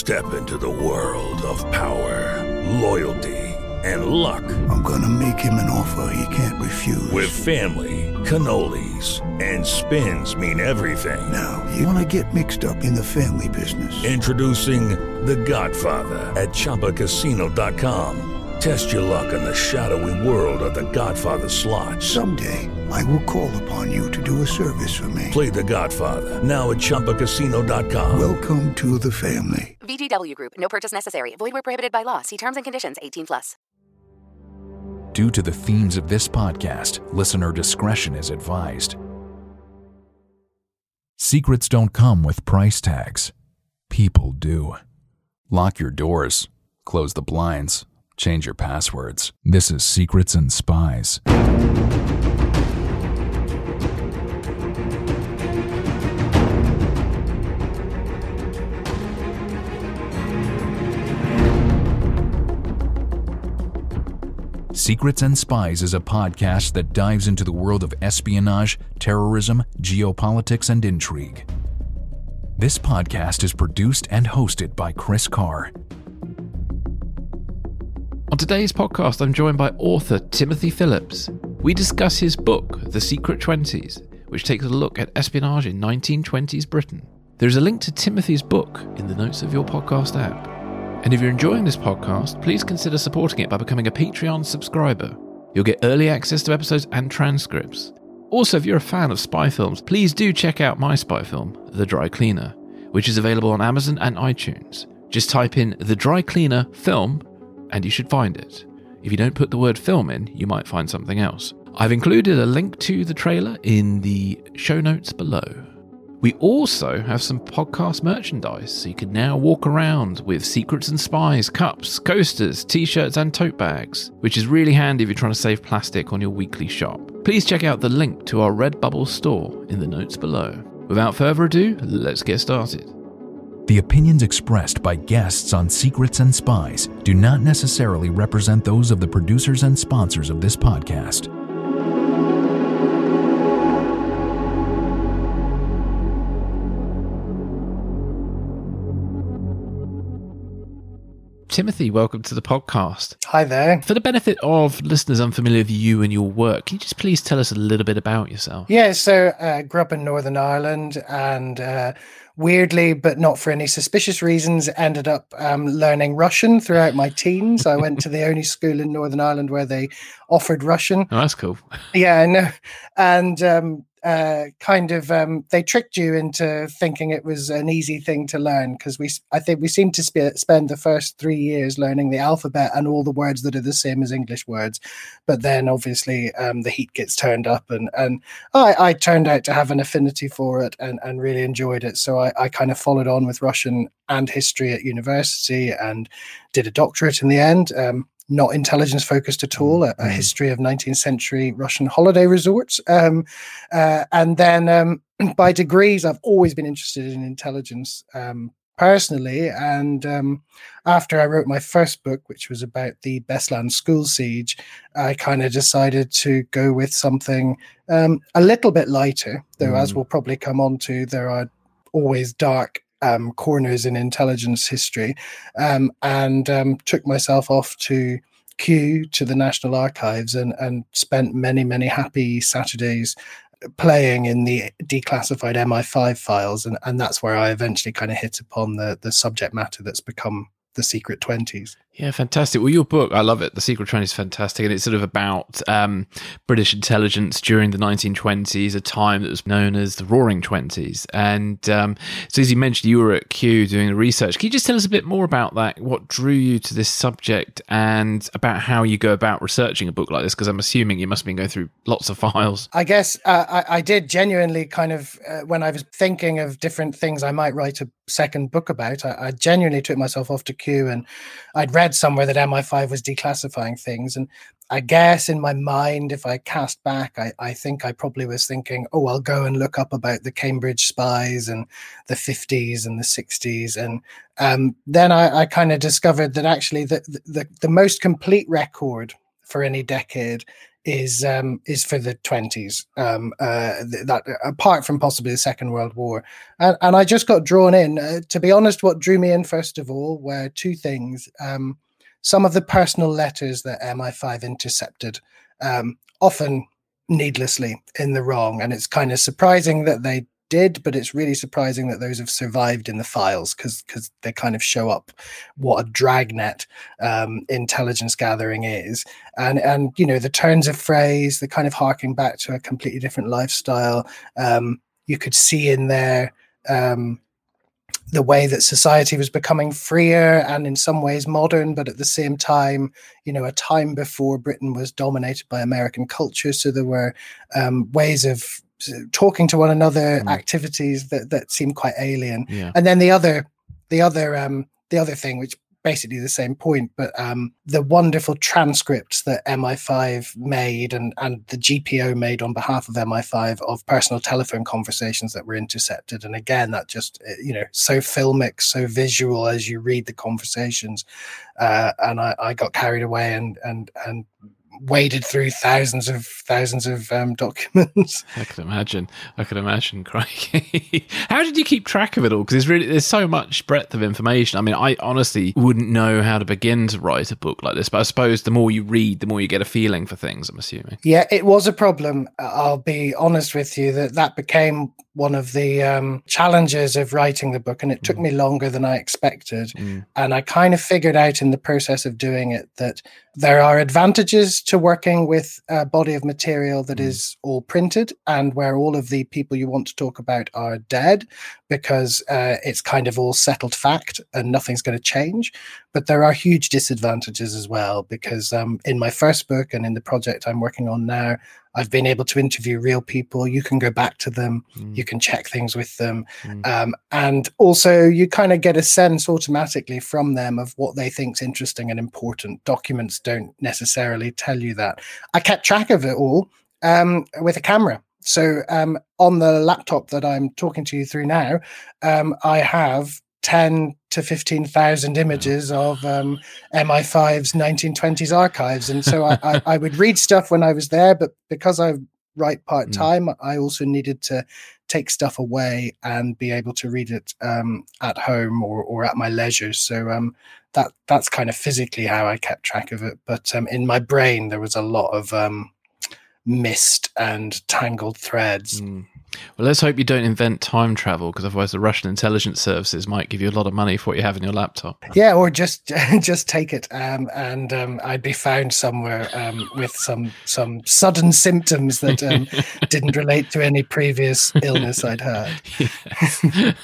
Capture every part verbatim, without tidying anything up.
Step into the world of power, loyalty, and luck. I'm gonna make him an offer he can't refuse. With family, cannolis, and spins mean everything. Now, you wanna get mixed up in the family business. Introducing The Godfather at Chumba Casino dot com. Test your luck in the shadowy world of The Godfather slot. Someday, I will call upon you to do a service for me. Play The Godfather now at Chumba Casino dot com. Welcome to the family. V G W Group. No purchase necessary. Void where prohibited by law. See terms and conditions. eighteen plus. Due to the themes of this podcast, listener discretion is advised. Secrets don't come with price tags. People do. Lock your doors. Close the blinds. Change your passwords. This is Secrets and Spies. Secrets and Spies is a podcast that dives into the world of espionage, terrorism, geopolitics, and intrigue. This podcast is produced and hosted by Chris Carr. On today's podcast, I'm joined by author Timothy Phillips. We discuss his book, The Secret Twenties, which takes a look at espionage in nineteen twenties Britain. There's a link to Timothy's book in the notes of your podcast app. And if you're enjoying this podcast, please consider supporting it by becoming a Patreon subscriber. You'll get early access to episodes and transcripts. Also, if you're a fan of spy films, please do check out my spy film, The Dry Cleaner, which is available on Amazon and iTunes. Just type in The Dry Cleaner film and you should find it. If you don't put the word film in, you might find something else. I've included a link to the trailer in the show notes below. We also have some podcast merchandise, so you can now walk around with Secrets and Spies, cups, coasters, t-shirts and tote bags, which is really handy if you're trying to save plastic on your weekly shop. Please check out the link to our Redbubble store in the notes below. Without further ado, let's get started. The opinions expressed by guests on Secrets and Spies do not necessarily represent those of the producers and sponsors of this podcast. Timothy, welcome to the podcast. Hi there. For the benefit of listeners unfamiliar with you and your work, can you just please tell us a little bit about yourself? Yeah, so I uh, grew up in Northern Ireland and uh, weirdly, but not for any suspicious reasons, ended up um, learning Russian throughout my teens. I went to the only school in Northern Ireland where they offered Russian. Oh, that's cool. Yeah, I know. And um, uh, kind of, um, they tricked you into thinking it was an easy thing to learn because we, I think we seemed to sp- spend the first three years learning the alphabet and all the words that are the same as English words. But then obviously um, the heat gets turned up and, and I, I turned out to have an affinity for it and, and really enjoyed it. So I, I kind of followed on with Russian and history at university and did a doctorate in the end. Um, not intelligence focused at all, a, a history of nineteenth century Russian holiday resorts. Um, uh, and then um, by degrees, I've always been interested in intelligence um, personally. And um, after I wrote my first book, which was about the Beslan school siege, I kind of decided to go with something um, a little bit lighter, though, mm. as we'll probably come on to, there are always dark Um, corners in intelligence history, um, and um, took myself off to Kew, to the National Archives, and, and spent many, many happy Saturdays playing in the declassified M I five files, and, and that's where I eventually kind of hit upon the, the subject matter that's become The Secret Twenties. Yeah, fantastic. Well, your book, I love it. The Secret Twenties is fantastic. And it's sort of about um, British intelligence during the nineteen twenties, a time that was known as the Roaring Twenties. And um, so as you mentioned, you were at Kew doing the research. Can you just tell us a bit more about that? What drew you to this subject and about how you go about researching a book like this? Because I'm assuming you must have been going through lots of files. I guess uh, I, I did genuinely kind of, uh, when I was thinking of different things I might write a second book about, I, I genuinely took myself off to Kew, and I'd read somewhere that M I five was declassifying things. And I guess in my mind, if I cast back, I, I think I probably was thinking, oh, I'll go and look up about the Cambridge spies and the fifties and the sixties. And um, then I, I kind of discovered that actually the, the, the most complete record for any decade is um, is for the twenties. Um, uh, that apart from possibly the Second World War, and, and I just got drawn in. Uh, to be honest, what drew me in first of all were two things: um, some of the personal letters that M I five intercepted, um, often needlessly in the wrong, and it's kind of surprising that they did, but it's really surprising that those have survived in the files, because because they kind of show up what a dragnet um, intelligence gathering is, and and you know the turns of phrase, the kind of harking back to a completely different lifestyle. Um, you could see in there um, the way that society was becoming freer and in some ways modern, but at the same time, you know, a time before Britain was dominated by American culture. So there were um, ways of talking to one another, mm. activities that, that seem quite alien. Yeah. And then the other, the other, um, the other thing, which basically the same point, but um, the wonderful transcripts that M I five made and, and the G P O made on behalf of M I five of personal telephone conversations that were intercepted. And again, that just, you know, so filmic, so visual as you read the conversations. Uh, and I, I got carried away and, and, and, waded through thousands of thousands of um, documents. I can imagine. I can imagine, crikey. How did you keep track of it all? Because there's really there's so much breadth of information. I mean, I honestly wouldn't know how to begin to write a book like this, but I suppose the more you read, the more you get a feeling for things, I'm assuming. Yeah, it was a problem. I'll be honest with you that that became one of the um, challenges of writing the book, and it took mm. me longer than I expected. Mm. And I kind of figured out in the process of doing it that there are advantages to working with a body of material that mm. is all printed and where all of the people you want to talk about are dead, because uh, it's kind of all settled fact and nothing's going to change. But there are huge disadvantages as well, because um, in my first book and in the project I'm working on now, I've been able to interview real people. You can go back to them. Mm. You can check things with them. Mm. Um, and also you kind of get a sense automatically from them of what they think's interesting and important. Documents don't necessarily tell you that. I kept track of it all um, with a camera. So um, on the laptop that I'm talking to you through now, um, I have ten to fifteen thousand images of um, M I five's nineteen twenties archives. And so I, I, I would read stuff when I was there, but because I write part-time, mm. I also needed to take stuff away and be able to read it um, at home or, or at my leisure. So um, that that's kind of physically how I kept track of it. But um, in my brain, there was a lot of um, mist and tangled threads. Mm. Well, let's hope you don't invent time travel, because otherwise the Russian intelligence services might give you a lot of money for what you have in your laptop. Yeah, or just just take it, um, and um, I'd be found somewhere um, with some some sudden symptoms that um, didn't relate to any previous illness I'd had.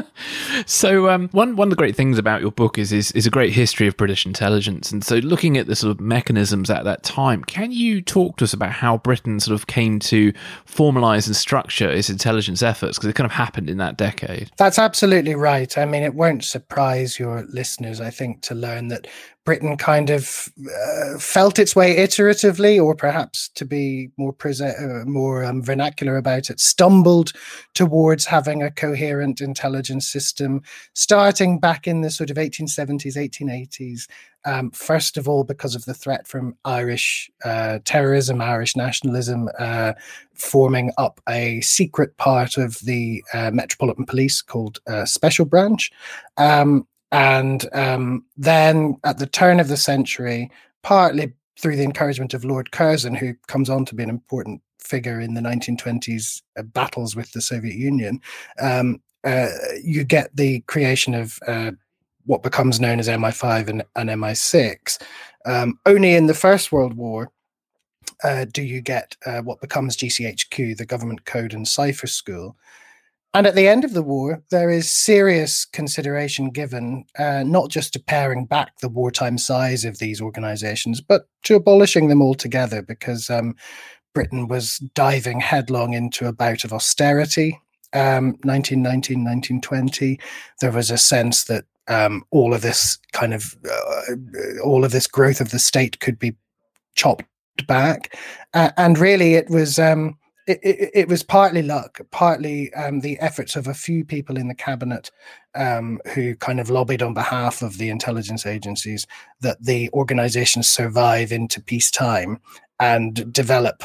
So um, one one of the great things about your book is, is is a great history of British intelligence, and so looking at the sort of mechanisms at that time, can you talk to us about how Britain sort of came to formalise and structure its intelligence efforts, because it kind of happened in that decade? That's absolutely right. I mean, it won't surprise your listeners, I think, to learn that Britain kind of uh, felt its way iteratively, or perhaps to be more prese- uh, more um, vernacular about it, stumbled towards having a coherent intelligence system, starting back in the sort of eighteen seventies, eighteen eighties. Um, first of all, because of the threat from Irish uh, terrorism, Irish nationalism, uh, forming up a secret part of the uh, Metropolitan Police called uh, Special Branch. Um, and um, then at the turn of the century, partly through the encouragement of Lord Curzon, who comes on to be an important figure in the nineteen twenties uh, battles with the Soviet Union, um, uh, you get the creation of uh, what becomes known as M I five and, and M I six. Um, only in the First World War uh, do you get uh, what becomes G C H Q, the Government Code and Cipher School. And at the end of the war, there is serious consideration given, uh, not just to paring back the wartime size of these organizations, but to abolishing them altogether, because um, Britain was diving headlong into a bout of austerity. Um, nineteen nineteen, nineteen twenty, there was a sense that um, all of this kind of, uh, all of this growth of the state could be chopped back. Uh, and really it was... Um, it, it, it was partly luck, partly um, the efforts of a few people in the cabinet um, who kind of lobbied on behalf of the intelligence agencies that the organizations survive into peacetime and develop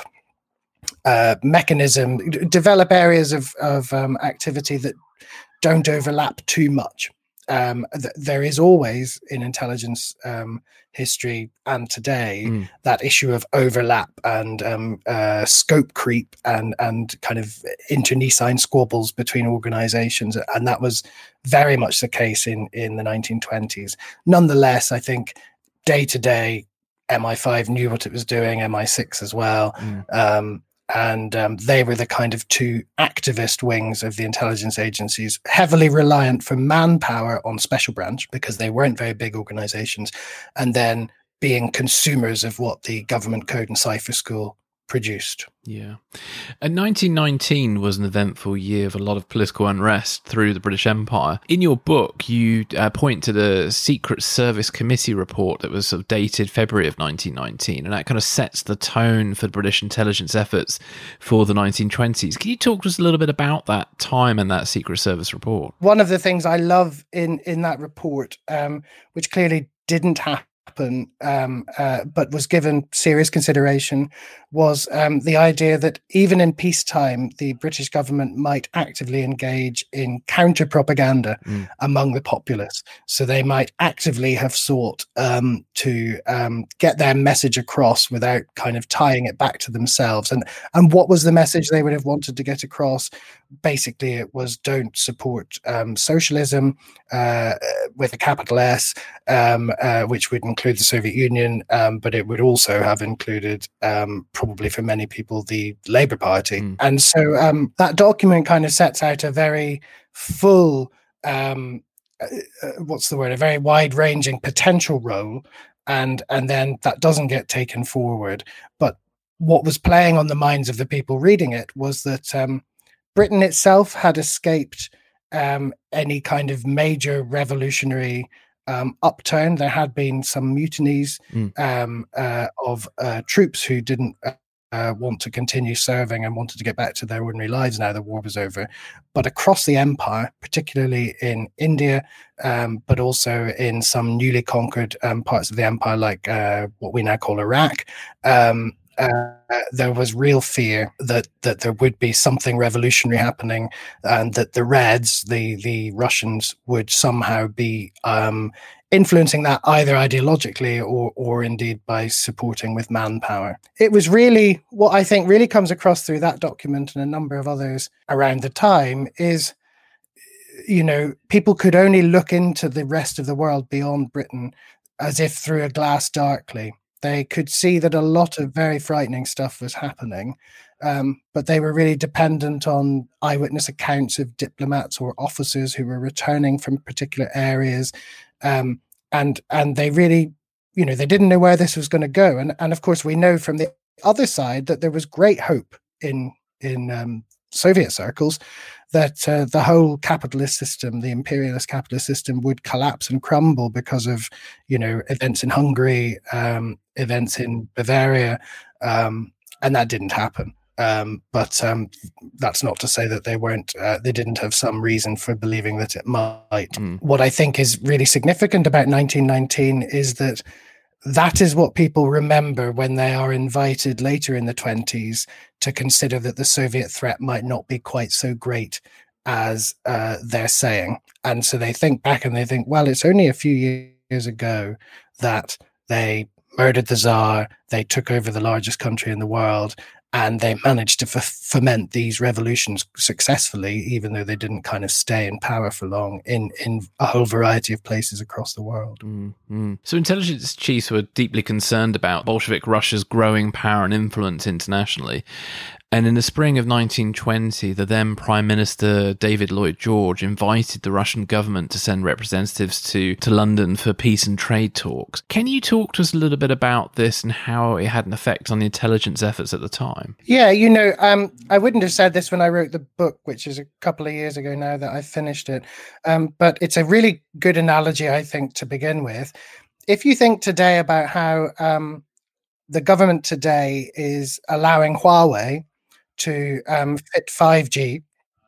uh, mechanism, develop areas of, of um, activity that don't overlap too much. Um, th- there is always in intelligence um, history and today mm. that issue of overlap and um, uh, scope creep and and kind of internecine squabbles between organizations, and that was very much the case in in the nineteen twenties. Nonetheless, I think day to day M I five knew what it was doing, M I six as well. Mm. Um, And um, they were the kind of two activist wings of the intelligence agencies, heavily reliant for manpower on Special Branch because they weren't very big organizations, and then being consumers of what the Government Code and Cipher School produced. Yeah. And nineteen nineteen was an eventful year of a lot of political unrest through the British Empire. In your book, you uh, point to the Secret Service Committee report that was sort of dated February of nineteen nineteen, and that kind of sets the tone for British intelligence efforts for the nineteen twenties. Can you talk to us a little bit about that time and that Secret Service report? One of the things I love in, in that report, um, which clearly didn't happen, happen, um, uh, but was given serious consideration, was um, the idea that even in peacetime, the British government might actively engage in counter-propaganda mm. among the populace. So they might actively have sought um, to um, get their message across without kind of tying it back to themselves. And, and what was the message they would have wanted to get across? Basically, it was don't support um, socialism uh, with a capital S, um, uh, which would include the Soviet Union, um, but it would also have included, um, probably for many people, the Labour Party. Mm. And so um, that document kind of sets out a very full, um, uh, what's the word, a very wide-ranging potential role, and and then that doesn't get taken forward. But what was playing on the minds of the people reading it was that um, Britain itself had escaped um, any kind of major revolutionary um, upturn. There had been some mutinies mm. um, uh, of uh, troops who didn't uh, want to continue serving and wanted to get back to their ordinary lives now the war was over. But across the empire, particularly in India, um, but also in some newly conquered um, parts of the empire, like uh, what we now call Iraq, um, Uh, there was real fear that that there would be something revolutionary happening, and that the Reds, the the Russians, would somehow be um, influencing that either ideologically or or indeed by supporting with manpower. It was really what I think really comes across through that document and a number of others around the time is, you know, people could only look into the rest of the world beyond Britain as if through a glass darkly. They could see that a lot of very frightening stuff was happening, um, but they were really dependent on eyewitness accounts of diplomats or officers who were returning from particular areas. Um, and and they really, you know, they didn't know where this was going to go. And, and of course, we know from the other side that there was great hope in, in um, Soviet circles that uh, the whole capitalist system, the imperialist capitalist system, would collapse and crumble because of, you know, events in Hungary, um, events in Bavaria, um, and that didn't happen. Um, but um, that's not to say that they weren't, uh, they didn't have some reason for believing that it might. Mm. What I think is really significant about nineteen nineteen is that that is what people remember when they are invited later in the twenties to consider that the Soviet threat might not be quite so great as uh, they're saying. And so they think back and they think, well, it's only a few years ago that they murdered the Tsar, they took over the largest country in the world, and they managed to f- foment these revolutions successfully, even though they didn't kind of stay in power for long in, in a whole variety of places across the world. Mm-hmm. So intelligence chiefs were deeply concerned about Bolshevik Russia's growing power and influence internationally. And in the spring of nineteen twenty, the then Prime Minister David Lloyd George invited the Russian government to send representatives to, to London for peace and trade talks. Can you talk to us a little bit about this and how it had an effect on the intelligence efforts at the time? Yeah, you know, um, I wouldn't have said this when I wrote the book, which is a couple of years ago now that I finished it. Um, but it's a really good analogy, I think, to begin with. If you think today about how um, the government today is allowing Huawei to um, fit five G.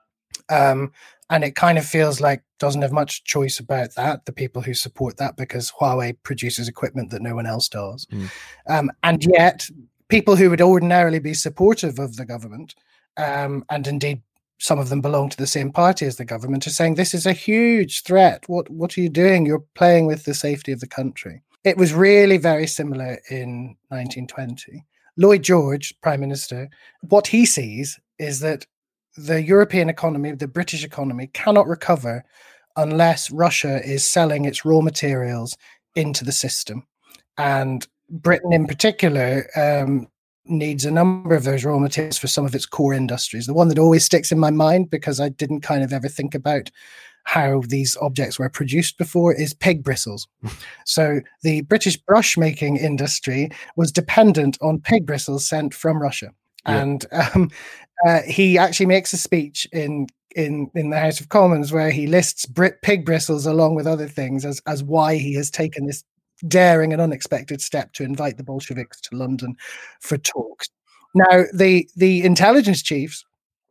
Um, and it kind of feels like doesn't have much choice about that, the people who support that, because Huawei produces equipment that no one else does. Mm. Um, and yet, people who would ordinarily be supportive of the government, um, and indeed some of them belong to the same party as the government, are saying this is a huge threat. What, what are you doing? You're playing with the safety of the country. It was really very similar in nineteen twenty. Lloyd George, Prime Minister, what he sees is that the European economy, the British economy, cannot recover unless Russia is selling its raw materials into the system. And Britain in particular um, needs a number of those raw materials for some of its core industries. The one that always sticks in my mind, because I didn't kind of ever think about how these objects were produced before, is pig bristles. So the British brush making industry was dependent on pig bristles sent from Russia. Yeah. And um, uh, he actually makes a speech in in in the House of Commons where he lists Brit pig bristles along with other things as as why he has taken this daring and unexpected step to invite the Bolsheviks to London for talks. Now, the the intelligence chiefs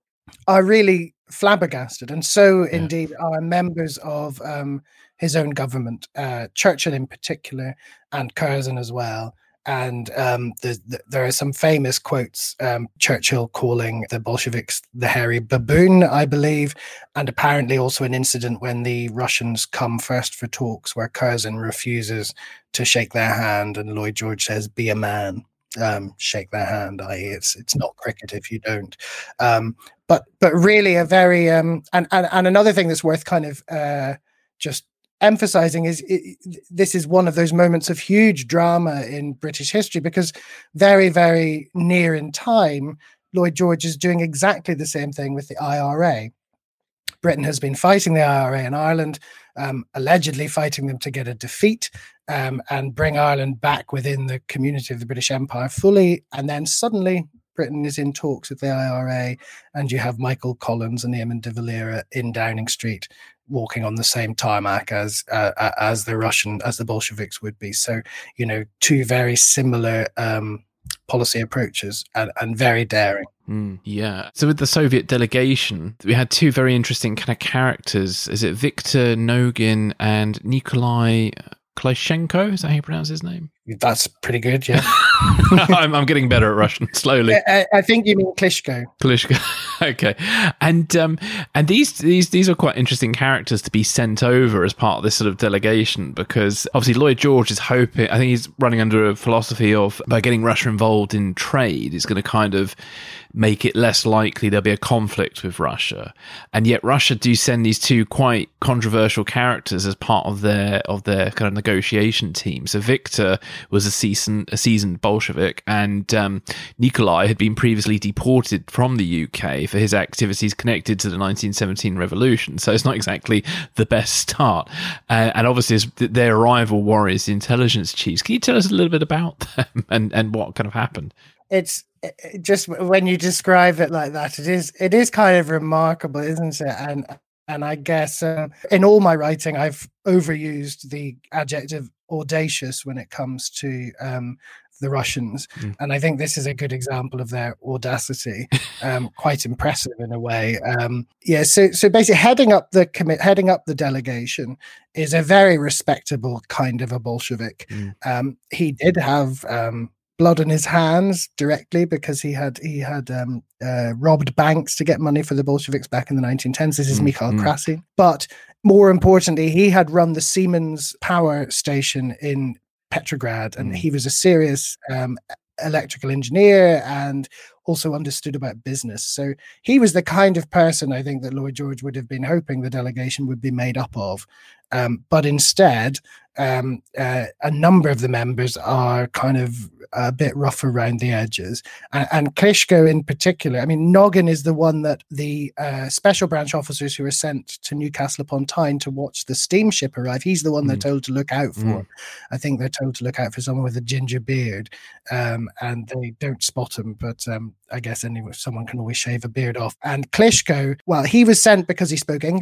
are really flabbergasted, and so yeah. indeed are members of um, his own government, uh, Churchill in particular, and Curzon as well. And um, the, the, there are some famous quotes, um, Churchill calling the Bolsheviks the hairy baboon, I believe, and apparently also an incident when the Russians come first for talks where Curzon refuses to shake their hand and Lloyd George says, be a man, um, shake their hand, that is it's it's not cricket if you don't. Um, but but really a very, um, and, and, and another thing that's worth kind of uh, just emphasizing is it, this is one of those moments of huge drama in British history, because very, very near in time, Lloyd George is doing exactly the same thing with the I R A. Britain has been fighting the I R A in Ireland, um, allegedly fighting them to get a defeat um, and bring Ireland back within the community of the British Empire fully. And then suddenly Britain is in talks with the I R A, and you have Michael Collins and Eamon de Valera in Downing Street walking on the same tarmac as uh, as the Russian, as the Bolsheviks would be. So, you know, two very similar um, policy approaches and, and very daring. Mm, yeah. So with the Soviet delegation, we had two very interesting kind of characters. Is it Viktor Nogin and Nikolai Klyshenko? Is that how you pronounce his name? That's pretty good, yeah. I'm, I'm getting better at Russian slowly. I, I think you mean Klitschko. Klitschko, okay. And um, and these these these are quite interesting characters to be sent over as part of this sort of delegation, because obviously Lloyd George is hoping, I think he's running under a philosophy of, by getting Russia involved in trade, it's going to kind of make it less likely there'll be a conflict with Russia. And yet Russia do send these two quite controversial characters as part of their of their kind of negotiation team. So Viktor was a seasoned, a seasoned Bolshevik, and um, Nikolai had been previously deported from the U K for his activities connected to the nineteen seventeen revolution. So it's not exactly the best start. Uh, and obviously as their rival warriors, the intelligence chiefs. Can you tell us a little bit about them and, and what kind of happened? It's it just, when you describe it like that, it is it is kind of remarkable, isn't it? And and I guess um, in all my writing, I've overused the adjective audacious when it comes to um, the Russians. Mm. And I think this is a good example of their audacity, um, quite impressive in a way. Um, yeah, so so basically heading up the commit, heading up the delegation is a very respectable kind of a Bolshevik. Mm. Um, he did have um, blood on his hands directly, because he had he had um, uh, robbed banks to get money for the Bolsheviks back in the nineteen tens. This is mm. Mikhail mm. Krasin. But more importantly, he had run the Siemens power station in Petrograd, and mm. he was a serious um, electrical engineer and also understood about business. So he was the kind of person I think that Lloyd George would have been hoping the delegation would be made up of. Um, but instead, um, uh, a number of the members are kind of a bit rough around the edges. And, and Klitschko in particular, I mean, Nogin is the one that the uh, special branch officers who were sent to Newcastle upon Tyne to watch the steamship arrive, he's the one mm. they're told to look out for. Mm. I think they're told to look out for someone with a ginger beard, um, and they don't spot him, but um, I guess anyway, someone can always shave a beard off. And Klitschko, well, he was sent because he spoke English.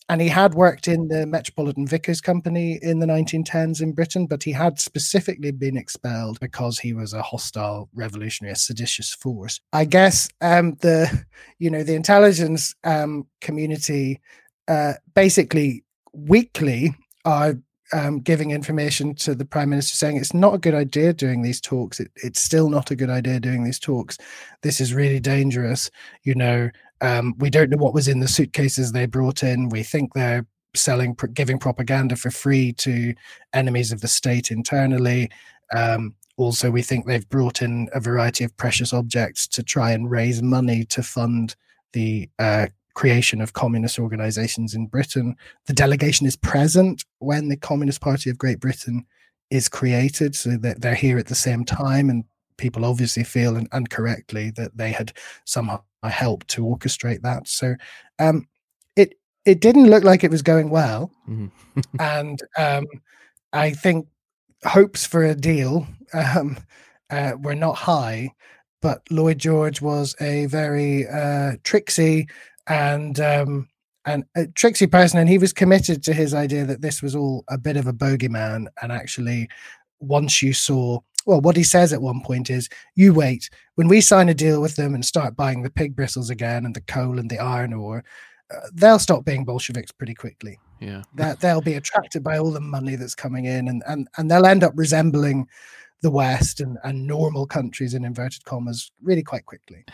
and he had worked in the Metropolitan Vickers Company in the nineteen tens in Britain, but he had specifically been expelled because he was a hostile revolutionary, a seditious force. I guess um, the, you know, the intelligence um, community uh, basically weekly are um, giving information to the Prime Minister saying it's not a good idea doing these talks. It, it's still not a good idea doing these talks. This is really dangerous. You know, um, we don't know what was in the suitcases they brought in. We think they're selling, giving propaganda for free to enemies of the state internally. Um, also, we think they've brought in a variety of precious objects to try and raise money to fund the uh, creation of communist organizations in Britain. The delegation is present when the Communist Party of Great Britain is created, so that they're here at the same time, and people obviously feel, and, and correctly, that they had somehow helped to orchestrate that. So um, it it didn't look like it was going well, mm-hmm. and um, I think hopes for a deal um, uh, were not high, but Lloyd George was a very uh, tricksy and um, and a tricksy person, and he was committed to his idea that this was all a bit of a bogeyman. And actually, once you saw, well, what he says at one point is, you wait, when we sign a deal with them and start buying the pig bristles again and the coal and the iron ore, uh, they'll stop being Bolsheviks pretty quickly. Yeah, that they'll be attracted by all the money that's coming in, and and and they'll end up resembling the West and, and normal countries in inverted commas really quite quickly.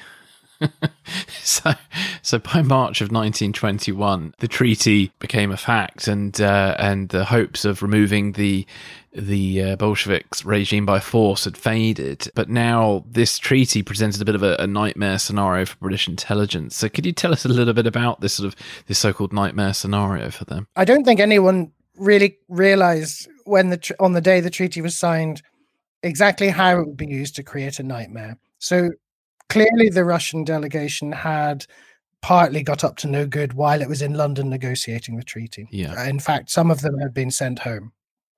so, so by March of nineteen twenty-one, the treaty became a fact, and uh, and the hopes of removing the the uh, Bolsheviks regime by force had faded. But now this treaty presented a bit of a, a nightmare scenario for British intelligence. So, could you tell us a little bit about this sort of this so-called nightmare scenario for them? I don't think anyone really realized when the tr- on the day the treaty was signed exactly how it would be used to create a nightmare. So. Clearly, the Russian delegation had partly got up to no good while it was in London negotiating the treaty. Yeah. In fact, some of them had been sent home.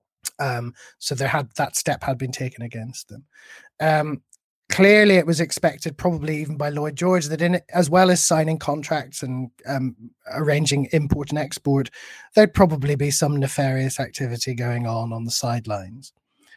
Um, so there had that step had been taken against them. Um, clearly, it was expected, probably even by Lloyd George, that in it, as well as signing contracts and um, arranging import and export, there'd probably be some nefarious activity going on on the sidelines.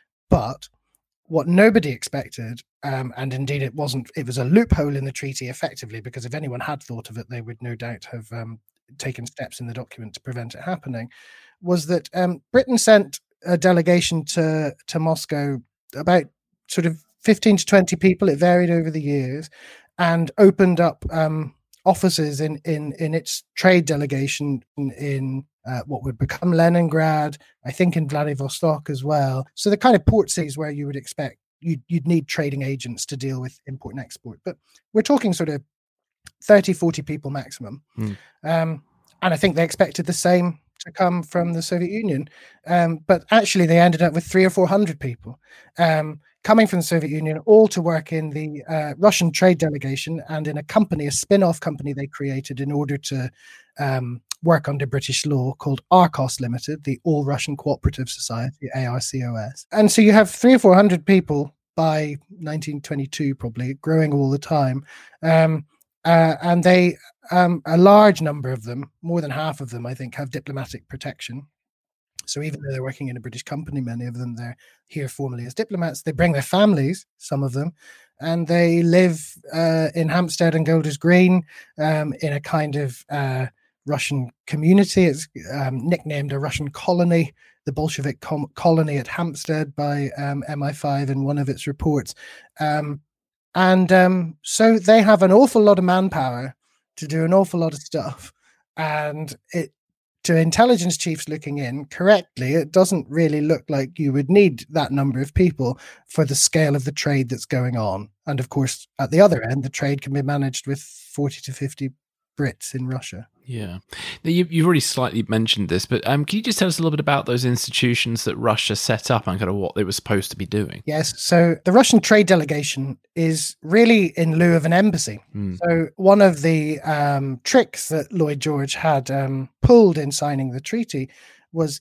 But what nobody expected, um, and indeed it wasn't, it was a loophole in the treaty effectively, because if anyone had thought of it, they would no doubt have um, taken steps in the document to prevent it happening, was that um, Britain sent a delegation to, to Moscow, about sort of fifteen to twenty people, it varied over the years, and opened up um, offices in, in, in its trade delegation in, in Uh, what would become Leningrad, I think in Vladivostok as well. So the kind of port cities where you would expect you'd, you'd need trading agents to deal with import and export. But we're talking sort of thirty, forty people maximum. Mm. Um, and I think they expected the same to come from the Soviet Union. Um, but actually they ended up with three or four hundred people um, coming from the Soviet Union, all to work in the uh, Russian trade delegation and in a company, a spin-off company they created in order to um, work under British law called ARCOS Limited, the All Russian Cooperative Society, A R C O S. And so you have three or four hundred people by nineteen twenty-two, probably growing all the time. Um, uh, and they, um, a large number of them, more than half of them, I think, have diplomatic protection. So even though they're working in a British company, many of them, they're here formally as diplomats. They bring their families, some of them, and they live uh, in Hampstead and Golders Green um, in a kind of uh, Russian community. It's um, nicknamed a Russian colony, the Bolshevik com- colony at Hampstead by um, M I five in one of its reports. Um, and um, so they have an awful lot of manpower to do an awful lot of stuff. And it, to intelligence chiefs looking in correctly, it doesn't really look like you would need that number of people for the scale of the trade that's going on. And of course, at the other end, the trade can be managed with forty to fifty Brits in Russia. Yeah. Now, you, you've already slightly mentioned this, but um, can you just tell us a little bit about those institutions that Russia set up and kind of what they were supposed to be doing? Yes. So the Russian trade delegation is really in lieu of an embassy. Mm. So one of the um, tricks that Lloyd George had um, pulled in signing the treaty was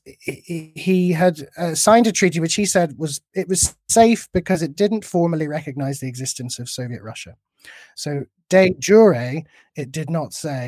he had uh, signed a treaty which he said was it was safe because it didn't formally recognize the existence of Soviet Russia. So de jure, it did not say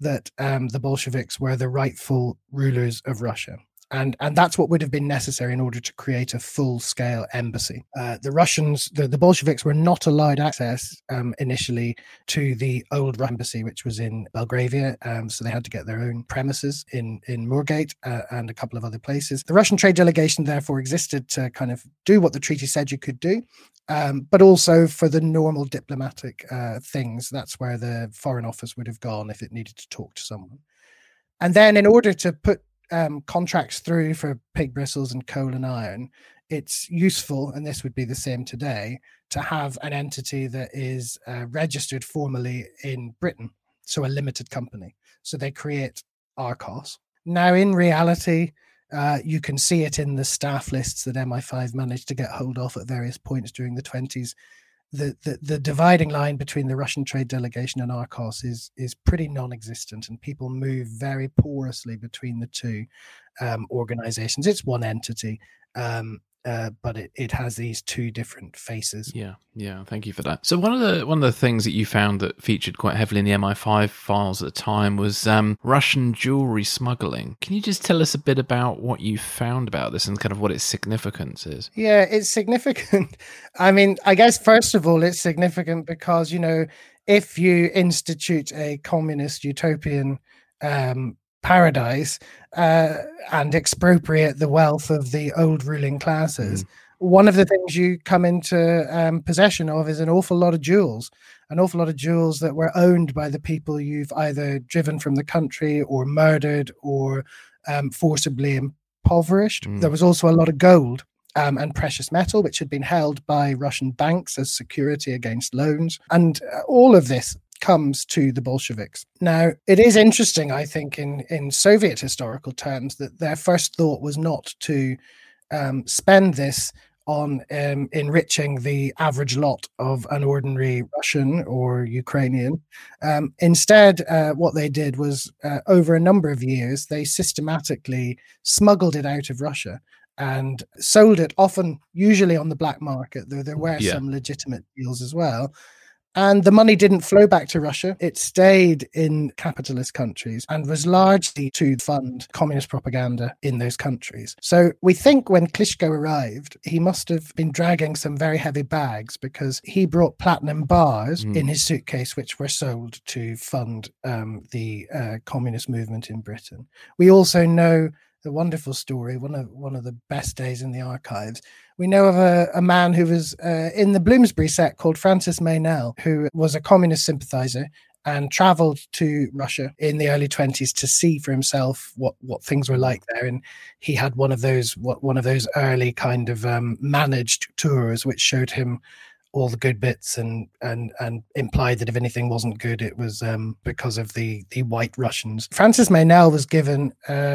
that um, the Bolsheviks were the rightful rulers of Russia. And, and that's what would have been necessary in order to create a full-scale embassy. Uh, the Russians, the, the Bolsheviks were not allowed access um, initially to the old Russian embassy, which was in Belgravia. Um, so they had to get their own premises in, in Moorgate uh, and a couple of other places. The Russian trade delegation therefore existed to kind of do what the treaty said you could do, um, but also for the normal diplomatic uh, things. That's where the Foreign Office would have gone if it needed to talk to someone. And then in order to put Um, contracts through for pig bristles and coal and iron, it's useful, and this would be the same today, to have an entity that is uh, registered formally in Britain, so a limited company. So they create Arcos. Now, in reality, uh, you can see it in the staff lists that M I five managed to get hold of at various points during the twenties. The, the the dividing line between the Russian trade delegation and Arcos is is pretty non-existent, and people move very porously between the two um, organizations. It's one entity, um, uh, but it, it has these two different faces. Yeah, yeah. Thank you for that. So one of the one of the things that you found that featured quite heavily in the M I five files at the time was um, Russian jewelry smuggling. Can you just tell us a bit about what you found about this and kind of what its significance is? Yeah, it's significant. I mean, I guess first of all, it's significant because, you know, if you institute a communist utopian um, paradise uh, and expropriate the wealth of the old ruling classes, mm. one of the things you come into um, possession of is an awful lot of jewels, an awful lot of jewels that were owned by the people you've either driven from the country or murdered or um, forcibly impoverished. Mm. There was also a lot of gold um, and precious metal, which had been held by Russian banks as security against loans. And uh, all of this comes to the Bolsheviks. Now, it is interesting, I think, in, in Soviet historical terms, that their first thought was not to um, spend this on um, enriching the average lot of an ordinary Russian or Ukrainian. Um, instead, uh, what they did was, uh, over a number of years, they systematically smuggled it out of Russia and sold it, often, usually on the black market, though there were yeah. some legitimate deals as well. And the money didn't flow back to Russia. It stayed in capitalist countries and was largely to fund communist propaganda in those countries. So we think when Klitschko arrived, he must have been dragging some very heavy bags because he brought platinum bars mm. in his suitcase, which were sold to fund um, the uh, communist movement in Britain. We also know the wonderful story, one of one of the best days in the archives. We know of a, a man who was uh, in the Bloomsbury set called Francis Meynell, who was a communist sympathizer and traveled to Russia in the early twenties to see for himself what, what things were like there. And he had one of those what one of those early kind of um, managed tours, which showed him all the good bits and and and implied that if anything wasn't good, it was um, because of the the white Russians. Francis Meynell was given uh,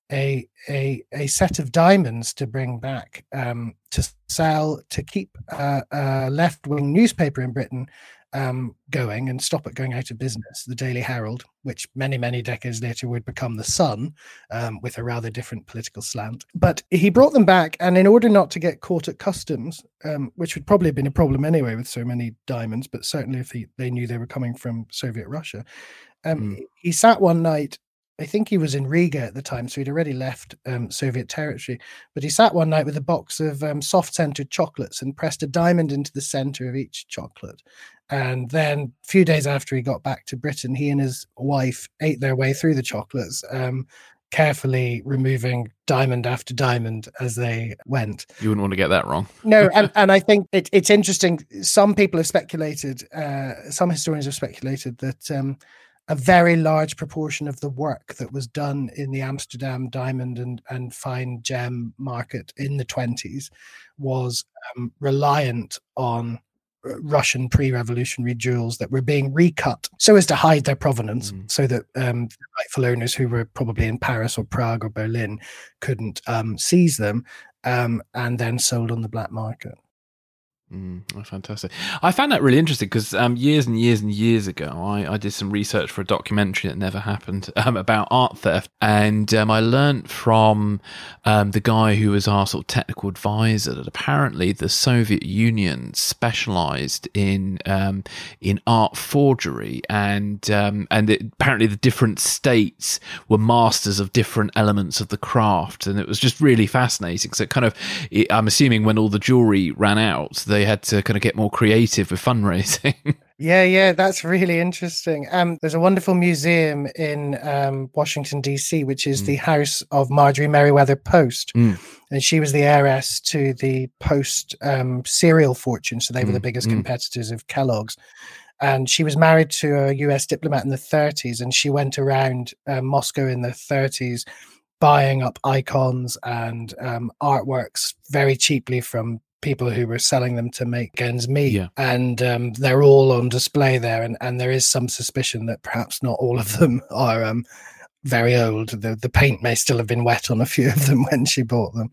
a a a set of diamonds to bring back um, to sell to keep uh, a left-wing newspaper in Britain um, going and stop it going out of business, the Daily Herald, which many, many decades later would become the Sun, um, with a rather different political slant. But he brought them back, and in order not to get caught at customs, um, which would probably have been a problem anyway with so many diamonds, but certainly if he, they knew they were coming from Soviet Russia, um, mm. he sat one night. I think he was in Riga at the time, so he'd already left um, Soviet territory. But he sat one night with a box of um, soft-centered chocolates and pressed a diamond into the center of each chocolate. And then a few days after he got back to Britain, he and his wife ate their way through the chocolates, um, carefully removing diamond after diamond as they went. You wouldn't want to get that wrong. No, and, and I think it, it's interesting. Some people have speculated, uh, some historians have speculated that um, a very large proportion of the work that was done in the Amsterdam diamond and, and fine gem market in the twenties was um, reliant on Russian pre-revolutionary jewels that were being recut so as to hide their provenance, mm. so that um, the rightful owners, who were probably in Paris or Prague or Berlin, couldn't um, seize them, um, and then sold on the black market. Mm, oh, fantastic. I found that really interesting because um, years and years and years ago, I, I did some research for a documentary that never happened um, about art theft. And um, I learnt from um, the guy who was our sort of technical advisor that apparently the Soviet Union specialized in um, in art forgery. And, um, and it, apparently the different states were masters of different elements of the craft. And it was just really fascinating. So it kind of, it, I'm assuming when all the jewelry ran out, they had to kind of get more creative with fundraising. Yeah, yeah, that's really interesting. Um, there's a wonderful museum in um, Washington, D C, which is mm. the house of Marjorie Merriweather Post. Mm. And she was the heiress to the Post um, cereal fortune. So they were mm. the biggest mm. competitors of Kellogg's. And she was married to a U S diplomat in the thirties. And she went around uh, Moscow in the thirties buying up icons and um, artworks very cheaply from people who were selling them to make ends meet. Yeah. And um, they're all on display there. And, and there is some suspicion that perhaps not all of them are um, very old. The, the paint may still have been wet on a few of them when she bought them.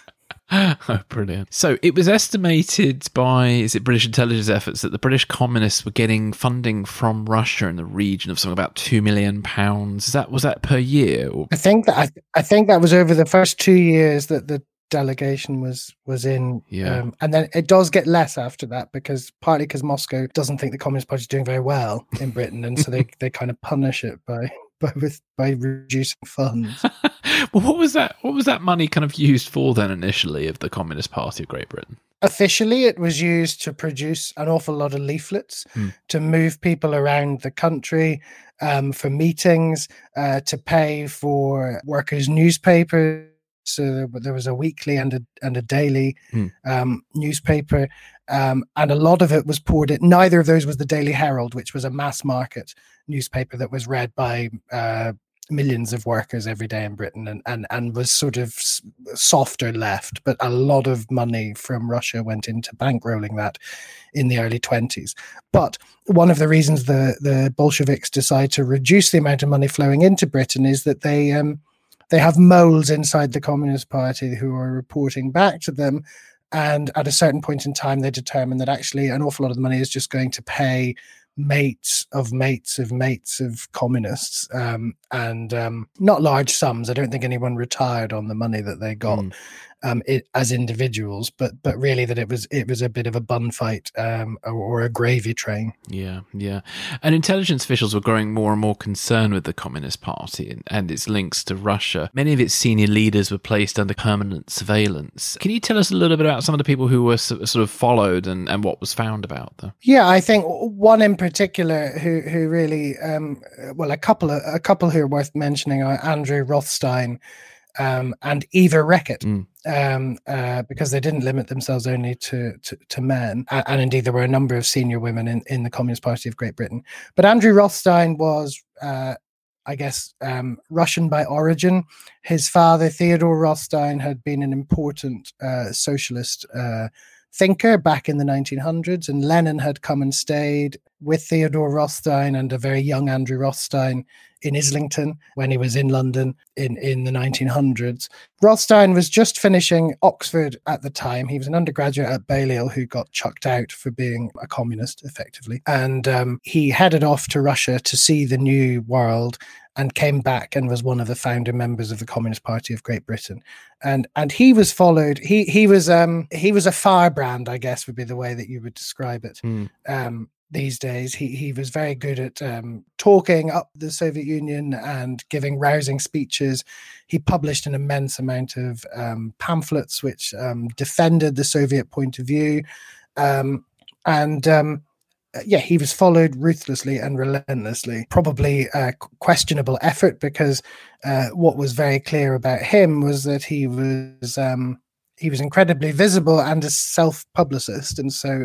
Oh, brilliant. So it was estimated by, is it British intelligence efforts, that the British communists were getting funding from Russia in the region of something about two million pounds. Is that, was that per year? Or? I think that, I, I think that was over the first two years that the delegation was was in, yeah. um, and then it does get less after that, because partly because Moscow doesn't think the Communist Party is doing very well in Britain, and so they, they kind of punish it by by with by reducing funds. Well, what was that? What was that money kind of used for then initially of the Communist Party of Great Britain? Officially, it was used to produce an awful lot of leaflets, hmm. to move people around the country, um, for meetings, uh, to pay for workers' newspapers. So there was a weekly and a and a daily mm. um, newspaper, um, and a lot of it was poured in. Neither of those was the Daily Herald, which was a mass market newspaper that was read by uh, millions of workers every day in Britain, and, and, and was sort of softer left. But a lot of money from Russia went into bankrolling that in the early twenties. But one of the reasons the, the Bolsheviks decide to reduce the amount of money flowing into Britain is that they... Um, They have moles inside the Communist Party who are reporting back to them. And at a certain point in time, they determine that actually an awful lot of the money is just going to pay mates of mates of mates of communists, um, and um, not large sums. I don't think anyone retired on the money that they got. Mm. Um, it, as individuals, but but really that it was it was a bit of a bun fight, um, or, or a gravy train. Yeah, yeah. And intelligence officials were growing more and more concerned with the Communist Party and, and its links to Russia. Many of its senior leaders were placed under permanent surveillance. Can you tell us a little bit about some of the people who were so, sort of followed and, and what was found about them? Yeah, I think one in particular who who really, um, well, a couple of, a couple who are worth mentioning are Andrew Rothstein um, and Eva Reckitt. Mm. Um, uh, because they didn't limit themselves only to, to, to men. And, and indeed, there were a number of senior women in, in the Communist Party of Great Britain. But Andrew Rothstein was, uh, I guess, um, Russian by origin. His father, Theodore Rothstein, had been an important uh, socialist uh, thinker back in the nineteen hundreds. And Lenin had come and stayed with Theodore Rothstein and a very young Andrew Rothstein in Islington when he was in London in, in the nineteen hundreds. Rothstein was just finishing Oxford at the time. He was an undergraduate at Balliol who got chucked out for being a communist, effectively. And um, he headed off to Russia to see the new world and came back and was one of the founder members of the Communist Party of Great Britain. And and he was followed, he he was um he was a firebrand, I guess would be the way that you would describe it. Mm. Um These days, he he was very good at um, talking up the Soviet Union and giving rousing speeches. He published an immense amount of um, pamphlets which um, defended the Soviet point of view. Um, and um, yeah, he was followed ruthlessly and relentlessly. Probably a questionable effort, because uh, what was very clear about him was that he was um, he was incredibly visible and a self-publicist, and so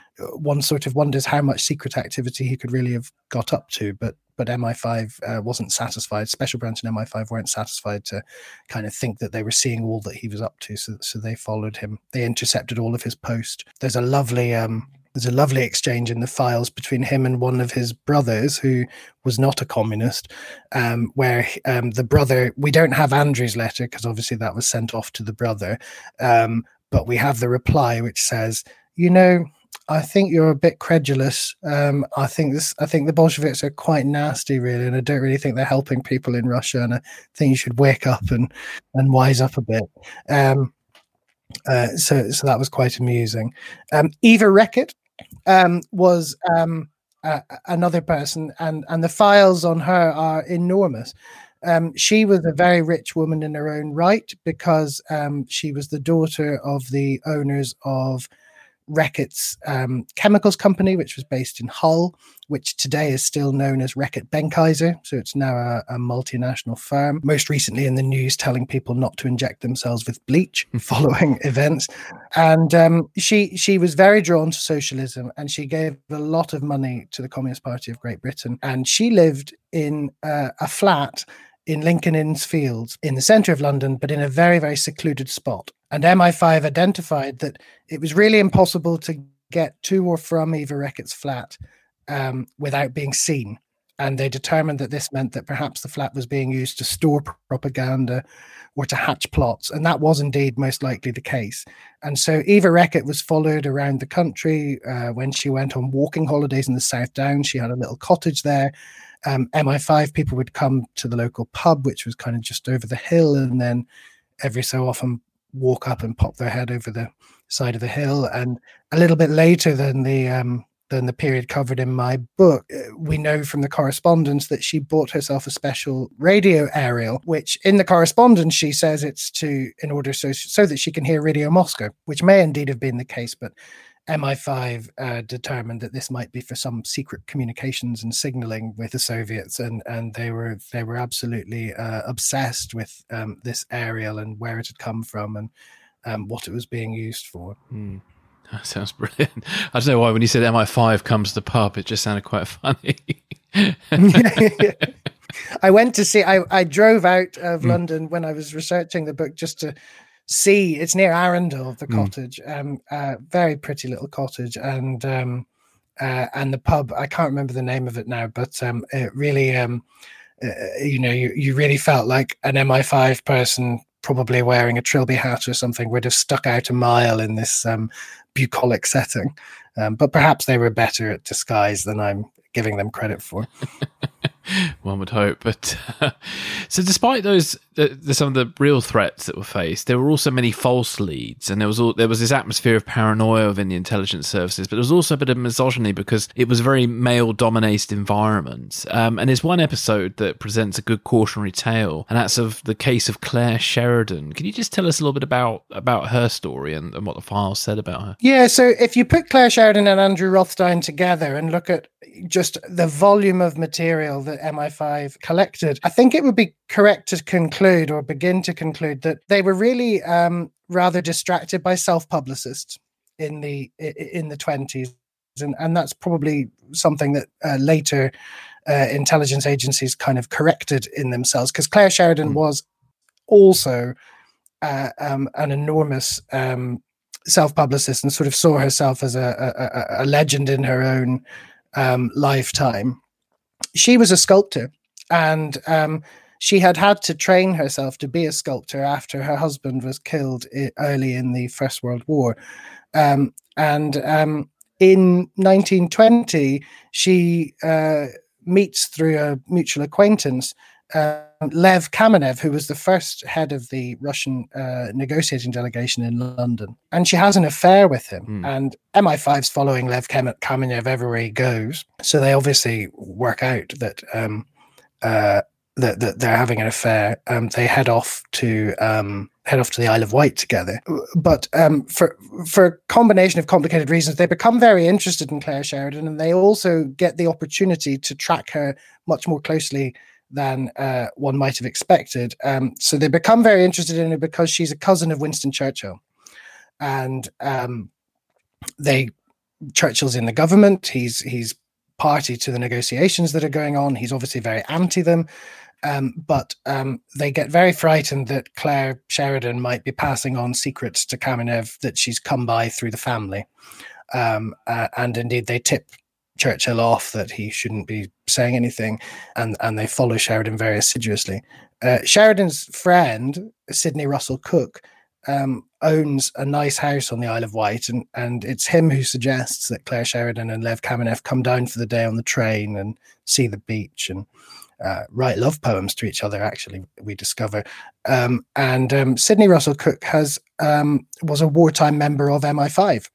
one sort of wonders how much secret activity he could really have got up to, but but M I five uh, wasn't satisfied. Special Branch and M I five weren't satisfied to kind of think that they were seeing all that he was up to, so so they followed him. They intercepted all of his posts. There's a lovely um, there's a lovely exchange in the files between him and one of his brothers who was not a communist, um, where um, the brother, we don't have Andrew's letter because obviously that was sent off to the brother, um, but we have the reply which says, you know, I think you're a bit credulous. Um, I think this. I think the Bolsheviks are quite nasty, really, and I don't really think they're helping people in Russia. And I think you should wake up and and wise up a bit. Um, uh, so, so that was quite amusing. Um, Eva Reckitt um, was um, uh, another person, and and the files on her are enormous. Um, she was a very rich woman in her own right because um, she was the daughter of the owners of Reckitt's um, chemicals company, which was based in Hull, which today is still known as Reckitt Benckiser. So it's now a, a multinational firm, most recently in the news telling people not to inject themselves with bleach following events. And um, she she was very drawn to socialism, and she gave a lot of money to the Communist Party of Great Britain. And she lived in uh, a flat in Lincoln Inn's Fields in the centre of London, but in a very, very secluded spot. And M I five identified that it was really impossible to get to or from Eva Reckitt's flat um, without being seen. And they determined that this meant that perhaps the flat was being used to store propaganda or to hatch plots. And that was indeed most likely the case. And so Eva Reckitt was followed around the country. Uh, when she went on walking holidays in the South Downs, she had a little cottage there. Um, M I five people would come to the local pub, which was kind of just over the hill, and then every so often walk up and pop their head over the side of the hill. And a little bit later than the um, than the period covered in my book, we know from the correspondence that she bought herself a special radio aerial, which in the correspondence she says it's to in order so so that she can hear Radio Moscow, which may indeed have been the case, but M I five uh, determined that this might be for some secret communications and signaling with the Soviets, and and they were they were absolutely uh, obsessed with um, this aerial and where it had come from and um, what it was being used for. Mm. That sounds brilliant. I don't know why when you said M I five comes to the pub, it just sounded quite funny. I went to see. I I drove out of mm. London when I was researching the book just to see. It's near Arundel, the cottage. Mm. Um, uh, very pretty little cottage, and um, uh, and the pub. I can't remember the name of it now, but um, it really, um, uh, you know, you you really felt like an M I five person, probably wearing a Trilby hat or something, would have stuck out a mile in this um, bucolic setting. Um, but perhaps they were better at disguise than I'm giving them credit for. One would hope. But uh, so despite those the, the, some of the real threats that were faced, there were also many false leads, and there was all, there was this atmosphere of paranoia within the intelligence services, but there was also a bit of misogyny because it was a very male dominated environment. Um, and there's one episode that presents a good cautionary tale, and that's of the case of Claire Sheridan. Can you just tell us a little bit about about her story and, and what the files said about her? Yeah, so if you put Claire Sheridan and Andrew Rothstein together and look at just the volume of material that M I five collected, I think it would be correct to conclude or begin to conclude that they were really um, rather distracted by self-publicists in the in the twenties, and and that's probably something that uh, later uh, intelligence agencies kind of corrected in themselves, because Claire Sheridan mm. was also uh, um, an enormous um, self-publicist and sort of saw herself as a, a, a legend in her own um, lifetime. She was a sculptor, and um, she had had to train herself to be a sculptor after her husband was killed I- early in the First World War. Um, and um, in nineteen twenty, she uh, meets through a mutual acquaintance uh, Lev Kamenev, who was the first head of the Russian uh, negotiating delegation in London. And she has an affair with him. Mm. And M I five's following Lev Kamenev everywhere he goes. So they obviously work out that um, uh, that, that they're having an affair. Um, they head off to um, head off to the Isle of Wight together. But um, for for a combination of complicated reasons, they become very interested in Claire Sheridan, and they also get the opportunity to track her much more closely than uh, one might have expected. Um, so they become very interested in her because she's a cousin of Winston Churchill. And um, they Churchill's in the government. He's he's party to the negotiations that are going on. He's obviously very anti them. Um, but um, they get very frightened that Claire Sheridan might be passing on secrets to Kamenev that she's come by through the family. Um, uh, and indeed, they tip Churchill off that he shouldn't be saying anything, and, and they follow Sheridan very assiduously. Uh, Sheridan's friend, Sidney Russell Cook, um, owns a nice house on the Isle of Wight, and, and it's him who suggests that Claire Sheridan and Lev Kamenev come down for the day on the train and see the beach and uh, write love poems to each other, actually, we discover. Um, and um, Sidney Russell Cooke has um, was a wartime member of M I five.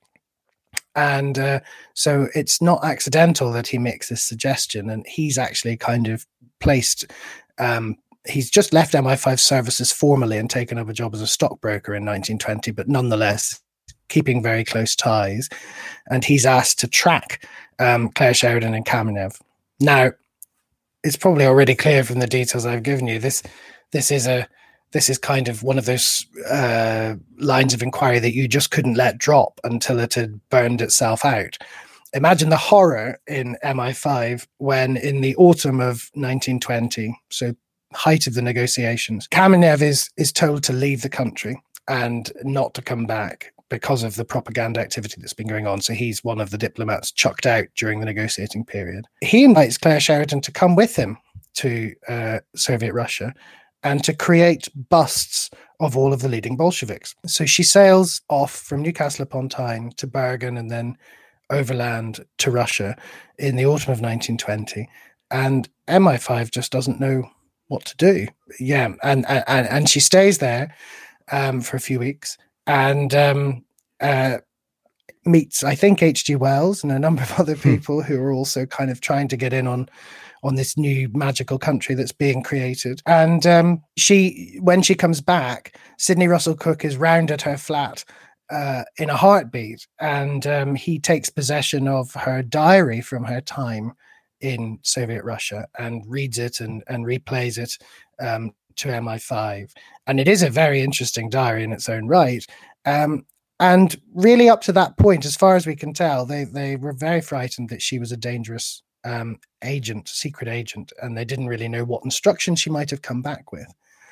And uh, so it's not accidental that he makes this suggestion, and he's actually kind of placed... Um, he's just left M I five services formally and taken up a job as a stockbroker in nineteen twenty, but nonetheless keeping very close ties. And he's asked to track um, Claire Sheridan and Kamenev. Now, it's probably already clear from the details I've given you. This this is a this is kind of one of those uh, lines of inquiry that you just couldn't let drop until it had burned itself out. Imagine the horror in M I five when, in the autumn of nineteen twenty, so height of the negotiations, Kamenev is is told to leave the country and not to come back because of the propaganda activity that's been going on. So he's one of the diplomats chucked out during the negotiating period. He invites Claire Sheridan to come with him to uh, Soviet Russia and to create busts of all of the leading Bolsheviks. So she sails off from Newcastle upon Tyne to Bergen and then overland to Russia in the autumn of nineteen twenty. And M I five just doesn't know what to do. Yeah, and and, and she stays there um, for a few weeks and um, uh, meets, I think, H G Wells and a number of other people who are also kind of trying to get in on on this new magical country that's being created. And um, she, when she comes back, Sidney Russell Cooke is round at her flat uh, in a heartbeat, and um, he takes possession of her diary from her time in Soviet Russia and reads it and, and replays it um, to M I five. And it is a very interesting diary in its own right. Um, and really up to that point, as far as we can tell, they, they were very frightened that she was a dangerous um, agent, secret agent, and they didn't really know what instructions she might have come back with.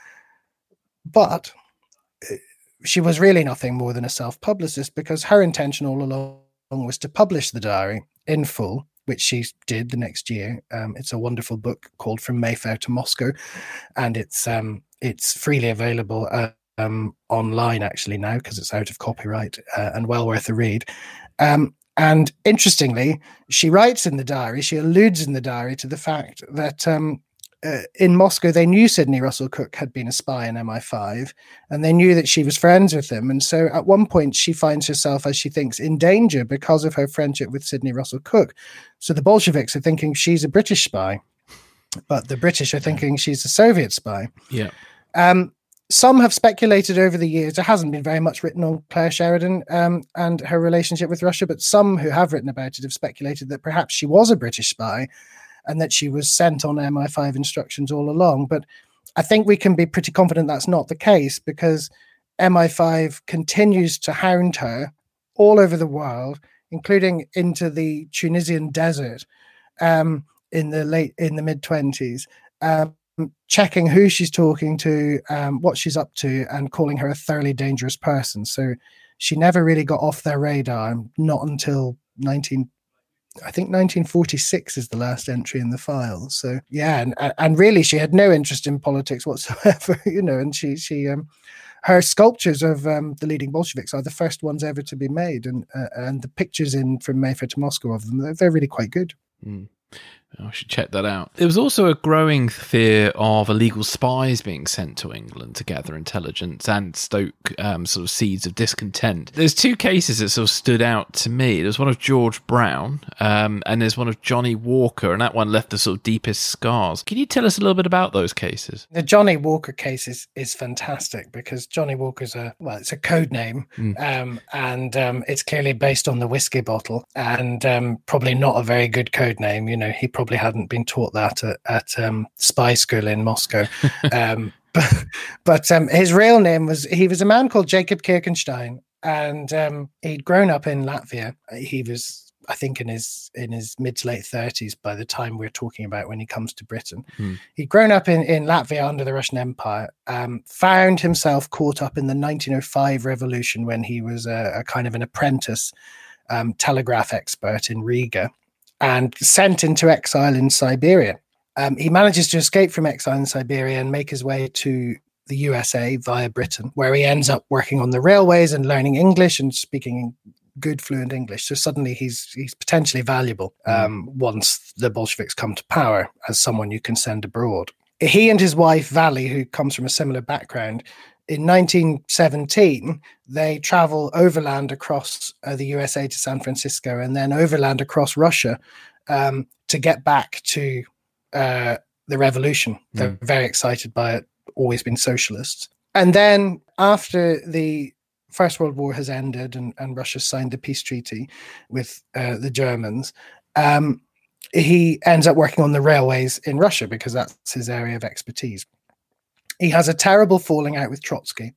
But she was really nothing more than a self-publicist, because her intention all along was to publish the diary in full, which she did the next year. Um, it's a wonderful book called From Mayfair to Moscow, and it's um, it's freely available uh, um, online actually now because it's out of copyright uh, and well worth a read. Um, and interestingly, she writes in the diary, she alludes in the diary to the fact that um, uh, in Moscow they knew Sidney Russell Cooke had been a spy in M I five, and they knew that she was friends with him. And so at one point she finds herself, as she thinks, in danger because of her friendship with Sidney Russell Cooke. So the Bolsheviks are thinking she's a British spy, but the British are thinking she's a Soviet spy. Yeah. Um, some have speculated over the years, there hasn't been very much written on Claire Sheridan um, and her relationship with Russia, but some who have written about it have speculated that perhaps she was a British spy and that she was sent on M I five instructions all along. But I think we can be pretty confident that's not the case, because M I five continues to hound her all over the world, including into the Tunisian desert um, in the late in the mid twenties, um, checking who she's talking to, um, what she's up to, and calling her a thoroughly dangerous person. So she never really got off their radar, not until nineteen. I think nineteen forty-six is the last entry in the file. So yeah, and and really she had no interest in politics whatsoever, you know. And she she um her sculptures of um, the leading Bolsheviks are the first ones ever to be made, and uh, and the pictures in From Mayfair to Moscow of them, they're, they're really quite good. Mm. I should check that out. There was also a growing fear of illegal spies being sent to England to gather intelligence and stoke um, sort of seeds of discontent. There's two cases that sort of stood out to me. There's one of George Brown um, and there's one of Johnny Walker, and that one left the sort of deepest scars. Can you tell us a little bit about those cases? The Johnny Walker case is, is fantastic, because Johnny Walker's a, well, it's a code name, mm. um, and um, it's clearly based on the whiskey bottle, and um, probably not a very good code name. You know, he probably Probably hadn't been taught that at, at um, spy school in Moscow. um, but but um, his real name was, he was a man called Jacob Kirkenstein, and um, he'd grown up in Latvia. He was, I think, in his in his mid to late thirties by the time we're talking about when he comes to Britain. Hmm. He'd grown up in, in Latvia under the Russian Empire, um, found himself caught up in the nineteen oh five revolution when he was a, a kind of an apprentice um, telegraph expert in Riga, and sent into exile in Siberia. Um, he manages to escape from exile in Siberia and make his way to the U S A via Britain, where he ends up working on the railways and learning English and speaking good fluent English. So suddenly he's he's potentially valuable um, mm. once the Bolsheviks come to power as someone you can send abroad. He and his wife, Vali, who comes from a similar background, in nineteen seventeen, they travel overland across uh, the U S A to San Francisco and then overland across Russia um, to get back to uh, the revolution. Mm. They're very excited by it, always been socialists. And then after the First World War has ended and, and Russia signed the peace treaty with uh, the Germans, um, he ends up working on the railways in Russia because that's his area of expertise. He has a terrible falling out with Trotsky,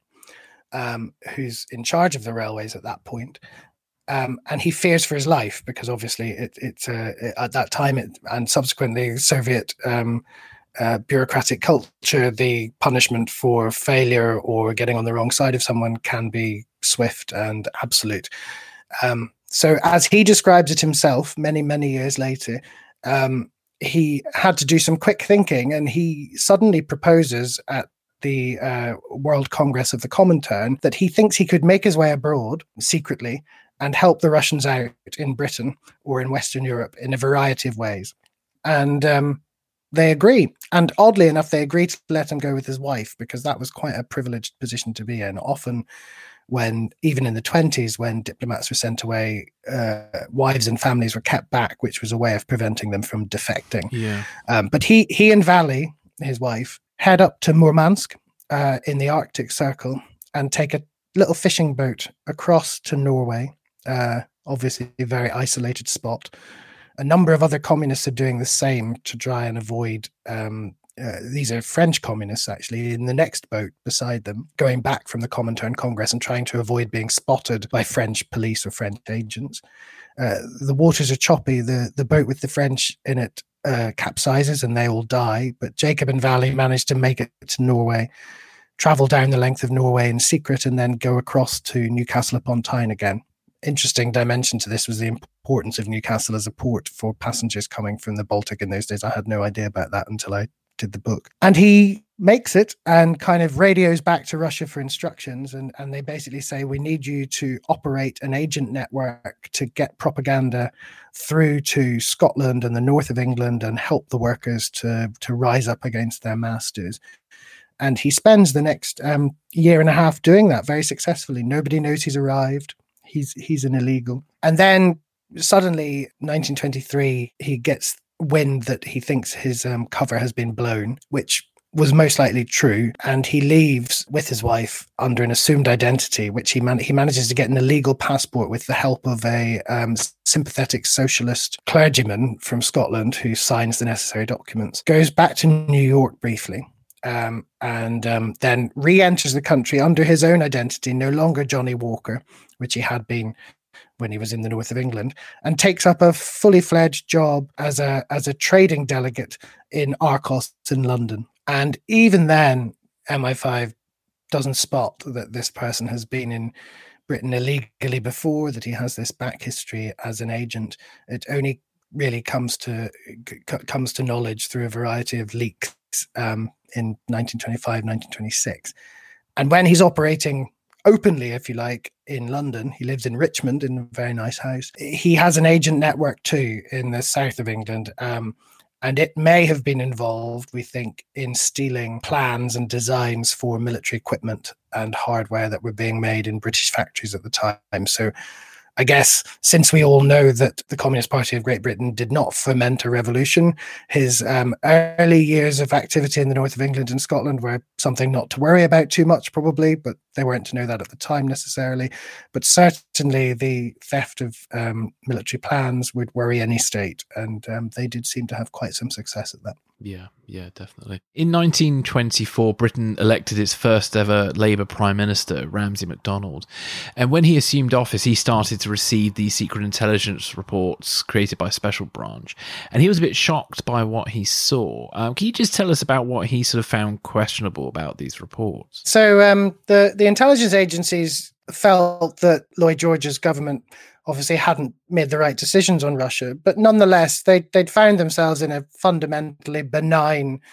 um, who's in charge of the railways at that point. Um, and he fears for his life because obviously it, it's uh, it, at that time it, and subsequently Soviet um, uh, bureaucratic culture, the punishment for failure or getting on the wrong side of someone can be swift and absolute. Um, so as he describes it himself many, many years later, um, he had to do some quick thinking and he suddenly proposes at the uh, World Congress of the Comintern that he thinks he could make his way abroad secretly and help the Russians out in Britain or in Western Europe in a variety of ways. And um, they agree. And oddly enough, they agree to let him go with his wife because that was quite a privileged position to be in. Often when, even in the twenties, when diplomats were sent away, uh, wives and families were kept back, which was a way of preventing them from defecting. Yeah. Um, but he, he and Vali, his wife, head up to Murmansk uh, in the Arctic Circle and take a little fishing boat across to Norway. Uh, obviously a very isolated spot. A number of other communists are doing the same to try and avoid, um, uh, these are French communists actually, in the next boat beside them, going back from the Comintern Congress and trying to avoid being spotted by French police or French agents. Uh, the waters are choppy. The, the boat with the French in it uh, capsizes and they all die. But Jacob and Vali manage to make it to Norway, travel down the length of Norway in secret, and then go across to Newcastle upon Tyne again. Interesting dimension to this was the importance of Newcastle as a port for passengers coming from the Baltic in those days. I had no idea about that until I did the book. And he makes it and kind of radios back to Russia for instructions. And, and they basically say, we need you to operate an agent network to get propaganda through to Scotland and the north of England and help the workers to, to rise up against their masters. And he spends the next um, year and a half doing that very successfully. Nobody knows he's arrived. He's he's an illegal. And then suddenly, nineteen twenty-three, he gets wind that he thinks his um, cover has been blown, which was most likely true. And he leaves with his wife under an assumed identity, which he man- he manages to get an illegal passport with the help of a um, sympathetic socialist clergyman from Scotland who signs the necessary documents. Goes back to New York briefly. Um, and um, then re-enters the country under his own identity, no longer Johnny Walker, which he had been when he was in the north of England, and takes up a fully fledged job as a as a trading delegate in Arcos in London. And even then, M I five doesn't spot that this person has been in Britain illegally before, that he has this back history as an agent. It only really comes to c- comes to knowledge through a variety of leaks um, in nineteen twenty-five, nineteen twenty-six. And when he's operating openly, if you like, in London, he lives in Richmond in a very nice house. He has an agent network too in the south of England. Um, and it may have been involved, we think, in stealing plans and designs for military equipment and hardware that were being made in British factories at the time. So I guess since we all know that the Communist Party of Great Britain did not foment a revolution, his um, early years of activity in the north of England and Scotland were something not to worry about too much, probably, but they weren't to know that at the time necessarily. But certainly the theft of um, military plans would worry any state, and um, they did seem to have quite some success at that. Yeah, yeah, definitely. In nineteen twenty-four, Britain elected its first ever Labour Prime Minister, Ramsay MacDonald. And when he assumed office, he started to receive these secret intelligence reports created by Special Branch. And he was a bit shocked by what he saw. Um, can you just tell us about what he sort of found questionable about these reports? So um, the, the intelligence agencies felt that Lloyd George's government obviously hadn't made the right decisions on Russia, but nonetheless, they, they'd found themselves in a fundamentally benign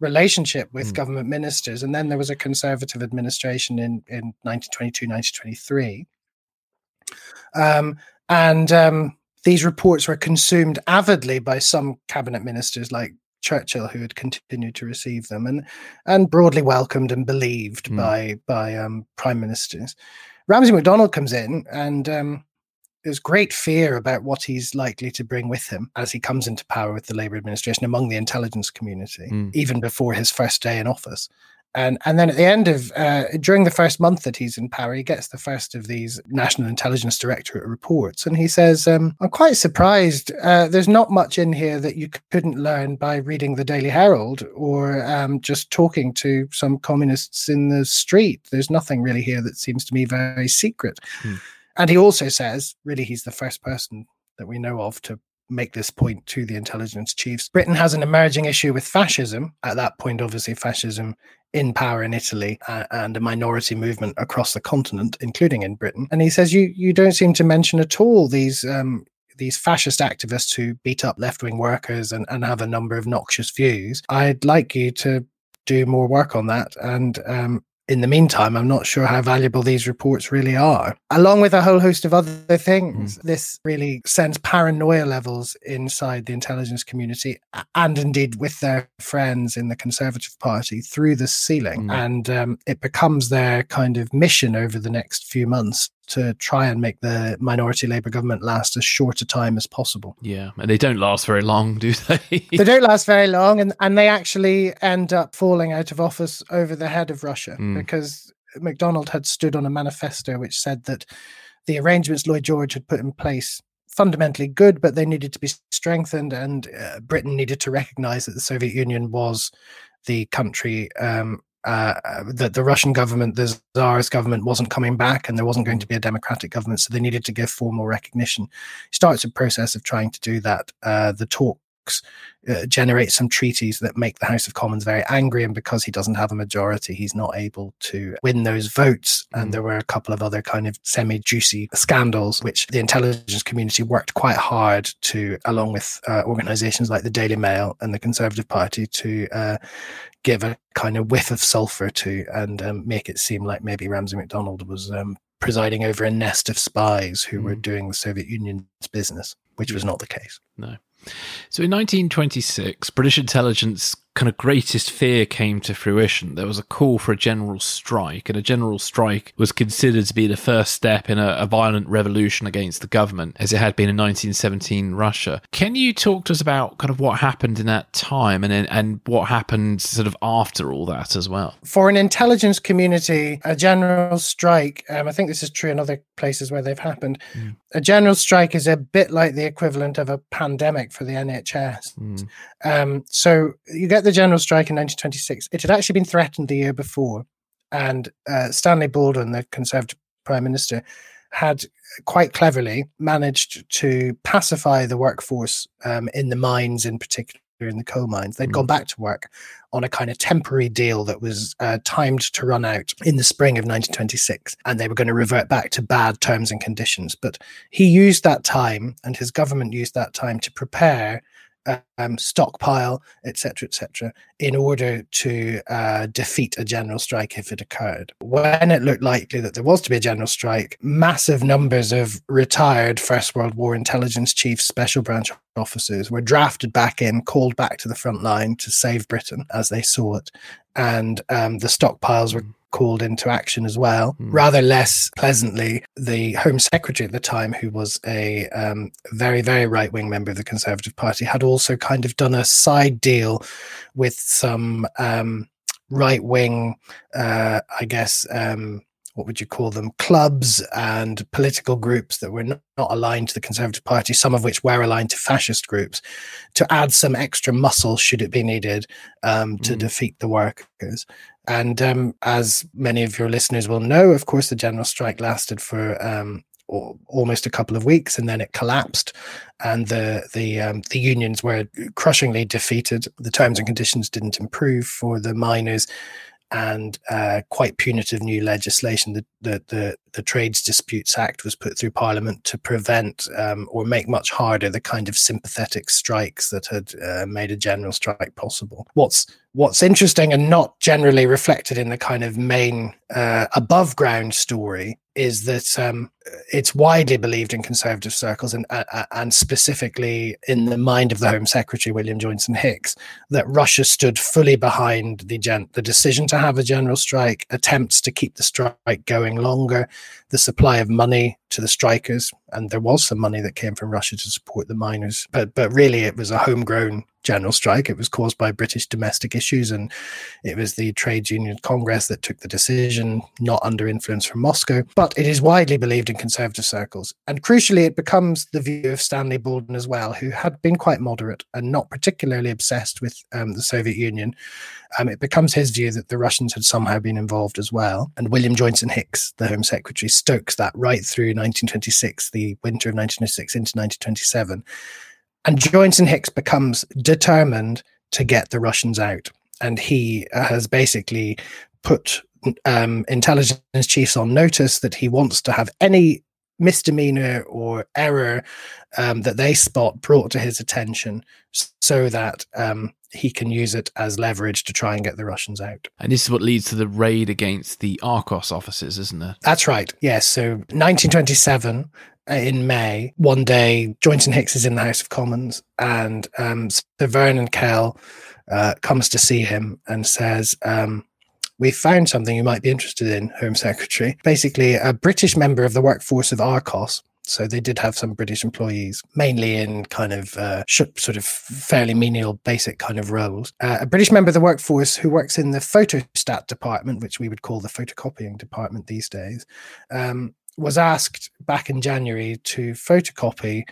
relationship with Mm. government ministers. And then there was a Conservative administration in, in nineteen twenty-two, nineteen twenty-three. Um, and um, these reports were consumed avidly by some cabinet ministers like Churchill, who had continued to receive them, and and broadly welcomed and believed Mm. by by um, prime ministers. Ramsay MacDonald comes in, and um, there's great fear about what he's likely to bring with him as he comes into power with the Labour administration among the intelligence community, Mm. even before his first day in office. And and then at the end of, uh, during the first month that he's in power, he gets the first of these National Intelligence Directorate reports. And he says, um, I'm quite surprised. Uh, there's not much in here that you couldn't learn by reading the Daily Herald or um, just talking to some communists in the street. There's nothing really here that seems to me very secret. Hmm. And he also says, really, he's the first person that we know of to make this point to the intelligence chiefs. Britain has an emerging issue with fascism. At that point, obviously, fascism in power in Italy uh, and a minority movement across the continent, including in Britain. And he says, you you don't seem to mention at all these um, these fascist activists who beat up left-wing workers and, and have a number of noxious views. I'd like you to do more work on that. And um, in the meantime, I'm not sure how valuable these reports really are. Along with a whole host of other things, mm. this really sends paranoia levels inside the intelligence community and indeed with their friends in the Conservative Party through the ceiling. Mm. And um, it becomes their kind of mission over the next few months to try and make the minority Labour government last as short a time as possible. Yeah, and they don't last very long, do they? They don't last very long, and, and they actually end up falling out of office over the head of Russia mm. because MacDonald had stood on a manifesto which said that the arrangements Lloyd George had put in place fundamentally good, but they needed to be strengthened, and uh, Britain needed to recognise that the Soviet Union was the country um, Uh, that the Russian government, the Tsar's government, wasn't coming back and there wasn't going to be a democratic government, so they needed to give formal recognition. He starts a process of trying to do that. Uh, the talks uh, generate some treaties that make the House of Commons very angry, and because he doesn't have a majority, he's not able to win those votes. Mm. And there were a couple of other kind of semi-juicy scandals, which the intelligence community worked quite hard to, along with uh, organisations like the Daily Mail and the Conservative Party, to uh, give a kind of whiff of sulphur to, and um, make it seem like maybe Ramsay MacDonald was um, presiding over a nest of spies who mm. were doing the Soviet Union's business, which was not the case. No. So in nineteen twenty-six, British intelligence kind of greatest fear came to fruition. There was a call for a general strike, and a general strike was considered to be the first step in a, a violent revolution against the government, as it had been in nineteen seventeen Russia. Can you talk to us about kind of what happened in that time, and and what happened sort of after all that as well? For an intelligence community, a general strike, um, I think this is true in other places where they've happened, mm. a general strike is a bit like the equivalent of a pandemic for the N H S. Mm. Um, so you get the general strike in nineteen twenty-six. It had actually been threatened the year before, and uh, Stanley Baldwin, the Conservative Prime Minister, had quite cleverly managed to pacify the workforce um, in the mines, in particular in the coal mines. They'd mm. gone back to work on a kind of temporary deal that was uh, timed to run out in the spring of nineteen twenty-six, and they were going to revert back to bad terms and conditions. But he used that time, and his government used that time to prepare Um, stockpile, et cetera, et cetera, in order to uh, defeat a general strike if it occurred. When it looked likely that there was to be a general strike, massive numbers of retired First World War intelligence chiefs, special branch officers were drafted back in, called back to the front line to save Britain as they saw it. And um, the stockpiles were called into action as well. Mm. Rather less pleasantly, the Home Secretary at the time, who was a um, very, very right-wing member of the Conservative Party, had also kind of done a side deal with some um, right-wing, uh, I guess, um, what would you call them, clubs and political groups that were not, not aligned to the Conservative Party, some of which were aligned to fascist groups, to add some extra muscle, should it be needed, um, to mm. defeat the workers. And um, as many of your listeners will know, of course, the general strike lasted for um, o- almost a couple of weeks, and then it collapsed, and the the um, the unions were crushingly defeated. The terms and conditions didn't improve for the miners, and uh, quite punitive new legislation, the, the the the Trades Disputes Act was put through Parliament to prevent um, or make much harder the kind of sympathetic strikes that had uh, made a general strike possible. What's What's interesting and not generally reflected in the kind of main uh, above ground story is that um, it's widely believed in conservative circles and uh, and specifically in the mind of the Home Secretary, William Joynson Hicks, that Russia stood fully behind the gen- the decision to have a general strike, attempts to keep the strike going longer, the supply of money to the strikers, and there was some money that came from Russia to support the miners, but but really it was a homegrown general strike. It was caused by British domestic issues, and it was the Trades Union Congress that took the decision, not under influence from Moscow. But it is widely believed in conservative circles. And crucially, it becomes the view of Stanley Baldwin as well, who had been quite moderate and not particularly obsessed with um, the Soviet Union. Um, it becomes his view that the Russians had somehow been involved as well. And William Joynson Hicks, the Home Secretary, stokes that right through nineteen twenty-six, the winter of nineteen twenty-six into nineteen twenty-seven. And Joynson Hicks becomes determined to get the Russians out. And he has basically put um, intelligence chiefs on notice that he wants to have any misdemeanor or error um, that they spot brought to his attention so that um, he can use it as leverage to try and get the Russians out. And this is what leads to the raid against the Arcos offices, isn't it? That's right. Yes. So nineteen twenty-seven, in May, one day, Joynson Hicks is in the House of Commons, and um, Sir Vernon Kell uh, comes to see him and says, um, "We found something you might be interested in, Home Secretary." Basically, a British member of the workforce of Arcos. So they did have some British employees, mainly in kind of uh, sort of fairly menial, basic kind of roles. Uh, a British member of the workforce who works in the photostat department, which we would call the photocopying department these days, um, was asked back in January to photocopy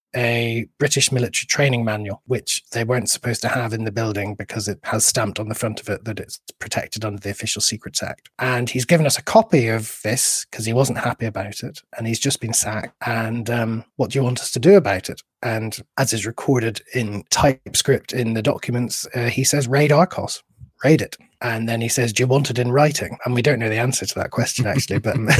a British military training manual, which they weren't supposed to have in the building because it has stamped on the front of it that it's protected under the Official Secrets Act. And he's given us a copy of this because he wasn't happy about it, and he's just been sacked. And um, what do you want us to do about it? And as is recorded in typescript in the documents, uh, he says, raid Arcos, raid it. And then he says, do you want it in writing? And we don't know the answer to that question, actually, but um,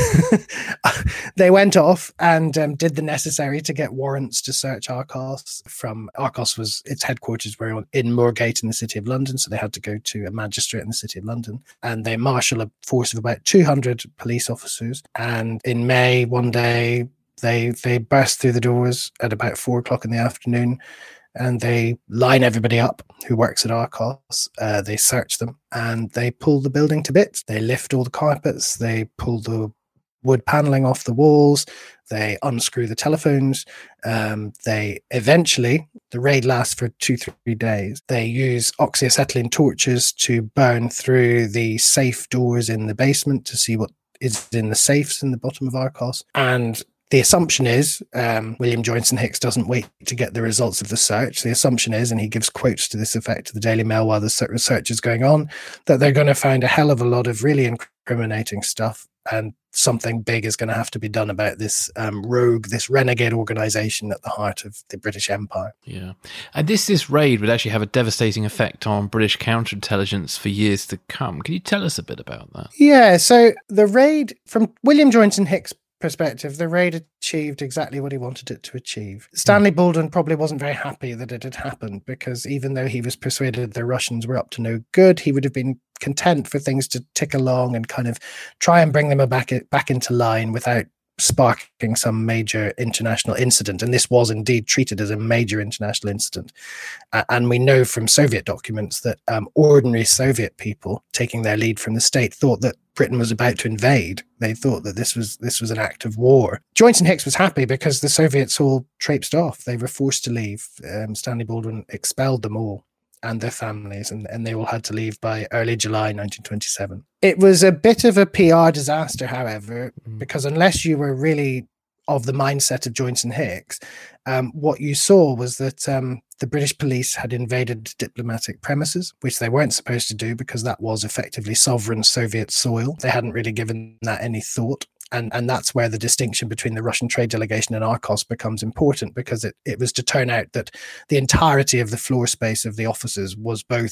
they went off and um, did the necessary to get warrants to search Arcos. From Arcos was, its headquarters were in Moorgate in the City of London, so they had to go to a magistrate in the City of London. And they marshal a force of about two hundred police officers. And in May, one day, they they burst through the doors at about four o'clock in the afternoon, and they line everybody up who works at Arcos. Uh, they search them and they pull the building to bits. They lift all the carpets. They pull the wood paneling off the walls. They unscrew the telephones. Um, they eventually, the raid lasts for two, three days. They use oxyacetylene torches to burn through the safe doors in the basement to see what is in the safes in the bottom of Arcos. And the assumption is, um, William Joynson Hicks doesn't wait to get the results of the search. The assumption is, and he gives quotes to this effect to the Daily Mail while the search is going on, that they're going to find a hell of a lot of really incriminating stuff, and something big is going to have to be done about this um, rogue, this renegade organization at the heart of the British Empire. Yeah. And this, this raid would actually have a devastating effect on British counterintelligence for years to come. Can you tell us a bit about that? Yeah, so the raid, from William Joynson Hicks' perspective, the raid achieved exactly what he wanted it to achieve. Stanley Baldwin probably wasn't very happy that it had happened, because even though he was persuaded the Russians were up to no good, he would have been content for things to tick along and kind of try and bring them back, back into line without sparking some major international incident. And this was indeed treated as a major international incident. Uh, and we know from Soviet documents that um, ordinary Soviet people, taking their lead from the state, thought that Britain was about to invade. They thought that this was this was an act of war. Joynson Hicks was happy because the Soviets all traipsed off. They were forced to leave. Um, Stanley Baldwin expelled them all and their families, and, and they all had to leave by early July nineteen twenty-seven. It was a bit of a P R disaster, however, mm. because unless you were really of the mindset of Joynson Hicks, um, what you saw was that um, the British police had invaded diplomatic premises, which they weren't supposed to do because that was effectively sovereign Soviet soil. They hadn't really given that any thought. And and that's where the distinction between the Russian trade delegation and Arcos becomes important, because it, it was to turn out that the entirety of the floor space of the offices was both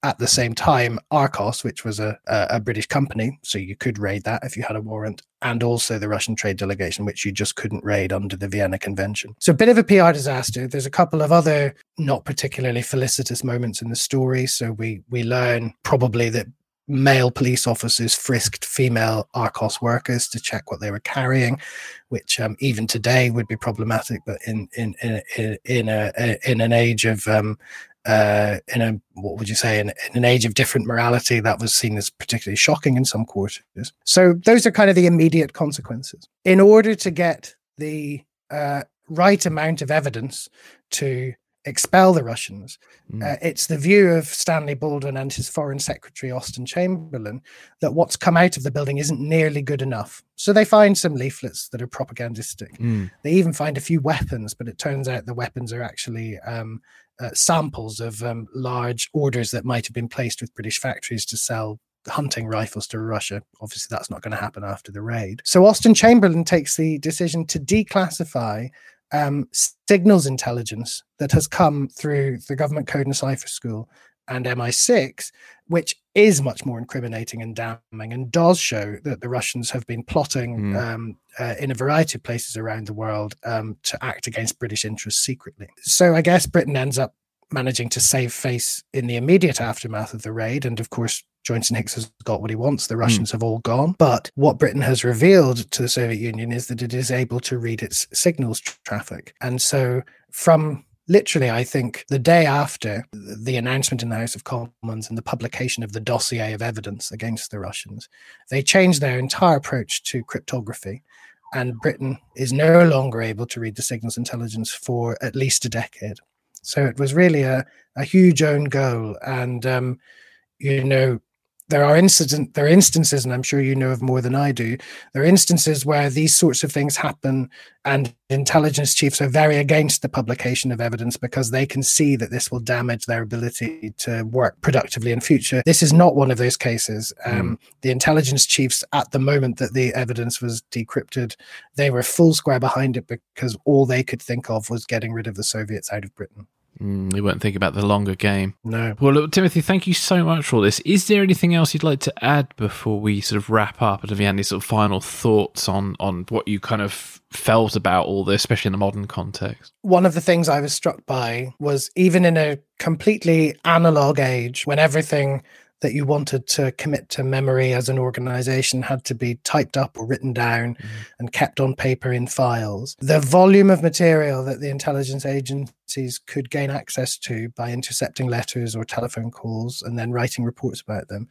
at the same time, Arcos, which was a, a, a British company, so you could raid that if you had a warrant, and also the Russian trade delegation, which you just couldn't raid under the Vienna Convention. So a bit of a P R disaster. There's a couple of other not particularly felicitous moments in the story. So we we learn probably that male police officers frisked female Arcos workers to check what they were carrying, which um, even today would be problematic, but in in in in a in an age of um, uh, in a what would you say in, in an age of different morality, that was seen as particularly shocking in some quarters. So those are kind of the immediate consequences. In order to get the uh, right amount of evidence to expel the Russians, mm. uh, it's the view of Stanley Baldwin and his Foreign Secretary Austen Chamberlain that what's come out of the building isn't nearly good enough. So they find some leaflets that are propagandistic. Mm. They even find a few weapons, but it turns out the weapons are actually um, uh, samples of um, large orders that might have been placed with British factories to sell hunting rifles to Russia. Obviously, that's not going to happen after the raid. So Austen Chamberlain takes the decision to declassify Um, signals intelligence that has come through the Government Code and Cipher School and M I six, which is much more incriminating and damning and does show that the Russians have been plotting mm. um, uh, in a variety of places around the world um, to act against British interests secretly. So I guess Britain ends up managing to save face in the immediate aftermath of the raid. And of course, Johnson Hicks has got what he wants. The Russians mm. have all gone. But what Britain has revealed to the Soviet Union is that it is able to read its signals tr- traffic. And so from literally, I think, the day after the announcement in the House of Commons and the publication of the dossier of evidence against the Russians, they changed their entire approach to cryptography. And Britain is no longer able to read the signals intelligence for at least a decade. So it was really a, a huge own goal. And, um, you know, there are incident, there are instances, and I'm sure you know of more than I do, there are instances where these sorts of things happen and intelligence chiefs are very against the publication of evidence because they can see that this will damage their ability to work productively in future. This is not one of those cases. Um, mm. The intelligence chiefs, at the moment that the evidence was decrypted, they were full square behind it because all they could think of was getting rid of the Soviets out of Britain. Mm, we weren't thinking about the longer game. No. Well, look, Timothy, thank you so much for all this. Is there anything else you'd like to add before we sort of wrap up? And have you had any sort of final thoughts on, on what you kind of felt about all this, especially in the modern context? One of the things I was struck by was even in a completely analog age, when everything that you wanted to commit to memory as an organization had to be typed up or written down mm. and kept on paper in files. The volume of material that the intelligence agencies could gain access to by intercepting letters or telephone calls and then writing reports about them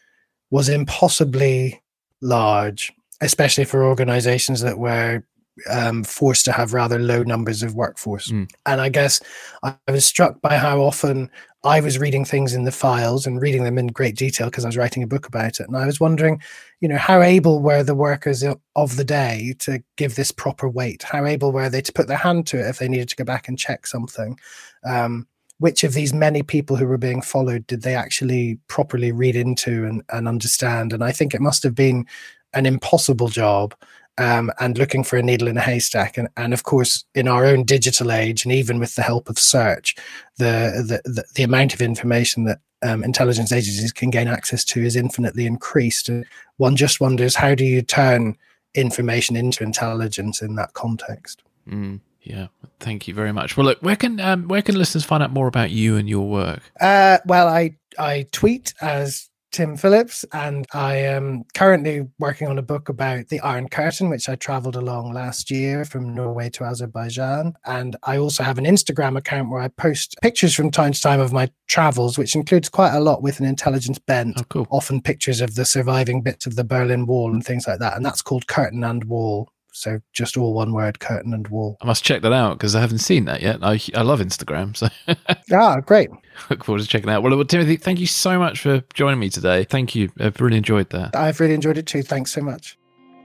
was impossibly large, especially for organizations that were um, forced to have rather low numbers of workforce. Mm. And I guess I was struck by how often I was reading things in the files and reading them in great detail because I was writing a book about it. And I was wondering, you know, how able were the workers of the day to give this proper weight? How able were they to put their hand to it if they needed to go back and check something? Um, which of these many people who were being followed did they actually properly read into and, and understand? And I think it must have been an impossible job. Um, and looking for a needle in a haystack. And, and of course, in our own digital age, and even with the help of search, the the, the, the amount of information that um, intelligence agencies can gain access to is infinitely increased. And one just wonders, how do you turn information into intelligence in that context? Mm, yeah, thank you very much. Well, look, where can um, where can listeners find out more about you and your work? Uh, well, I I tweet as Tim Phillips, and I am currently working on a book about the Iron Curtain, which I travelled along last year from Norway to Azerbaijan. And I also have an Instagram account where I post pictures from time to time of my travels, which includes quite a lot with an intelligence bent, oh, cool. often pictures of the surviving bits of the Berlin Wall and things like that. And that's called Curtain and Wall. So just all one word, Curtain and Wall. I must check that out because I haven't seen that yet. I I love Instagram. So ah, great. Look forward to checking it out. Well, well, Timothy, thank you so much for joining me today. Thank you. I've really enjoyed that. I've really enjoyed it too. Thanks so much.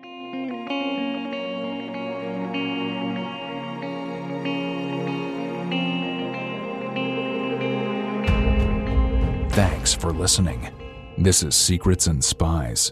Thanks for listening. This is Secrets and Spies.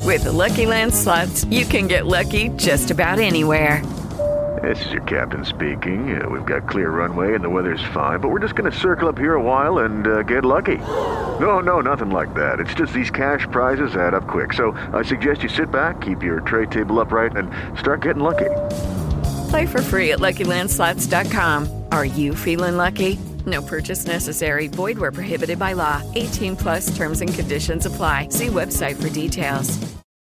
With the Lucky Land Slots, you can get lucky just about anywhere. This is your captain speaking. Uh, we've got clear runway and the weather's fine, but we're just going to circle up here a while and uh, get lucky. No, no, nothing like that. It's just these cash prizes add up quick. So I suggest you sit back, keep your tray table upright, and start getting lucky. Play for free at Lucky Land Slots dot com. Are you feeling lucky? No purchase necessary. Void where prohibited by law. eighteen plus terms and conditions apply. See website for details.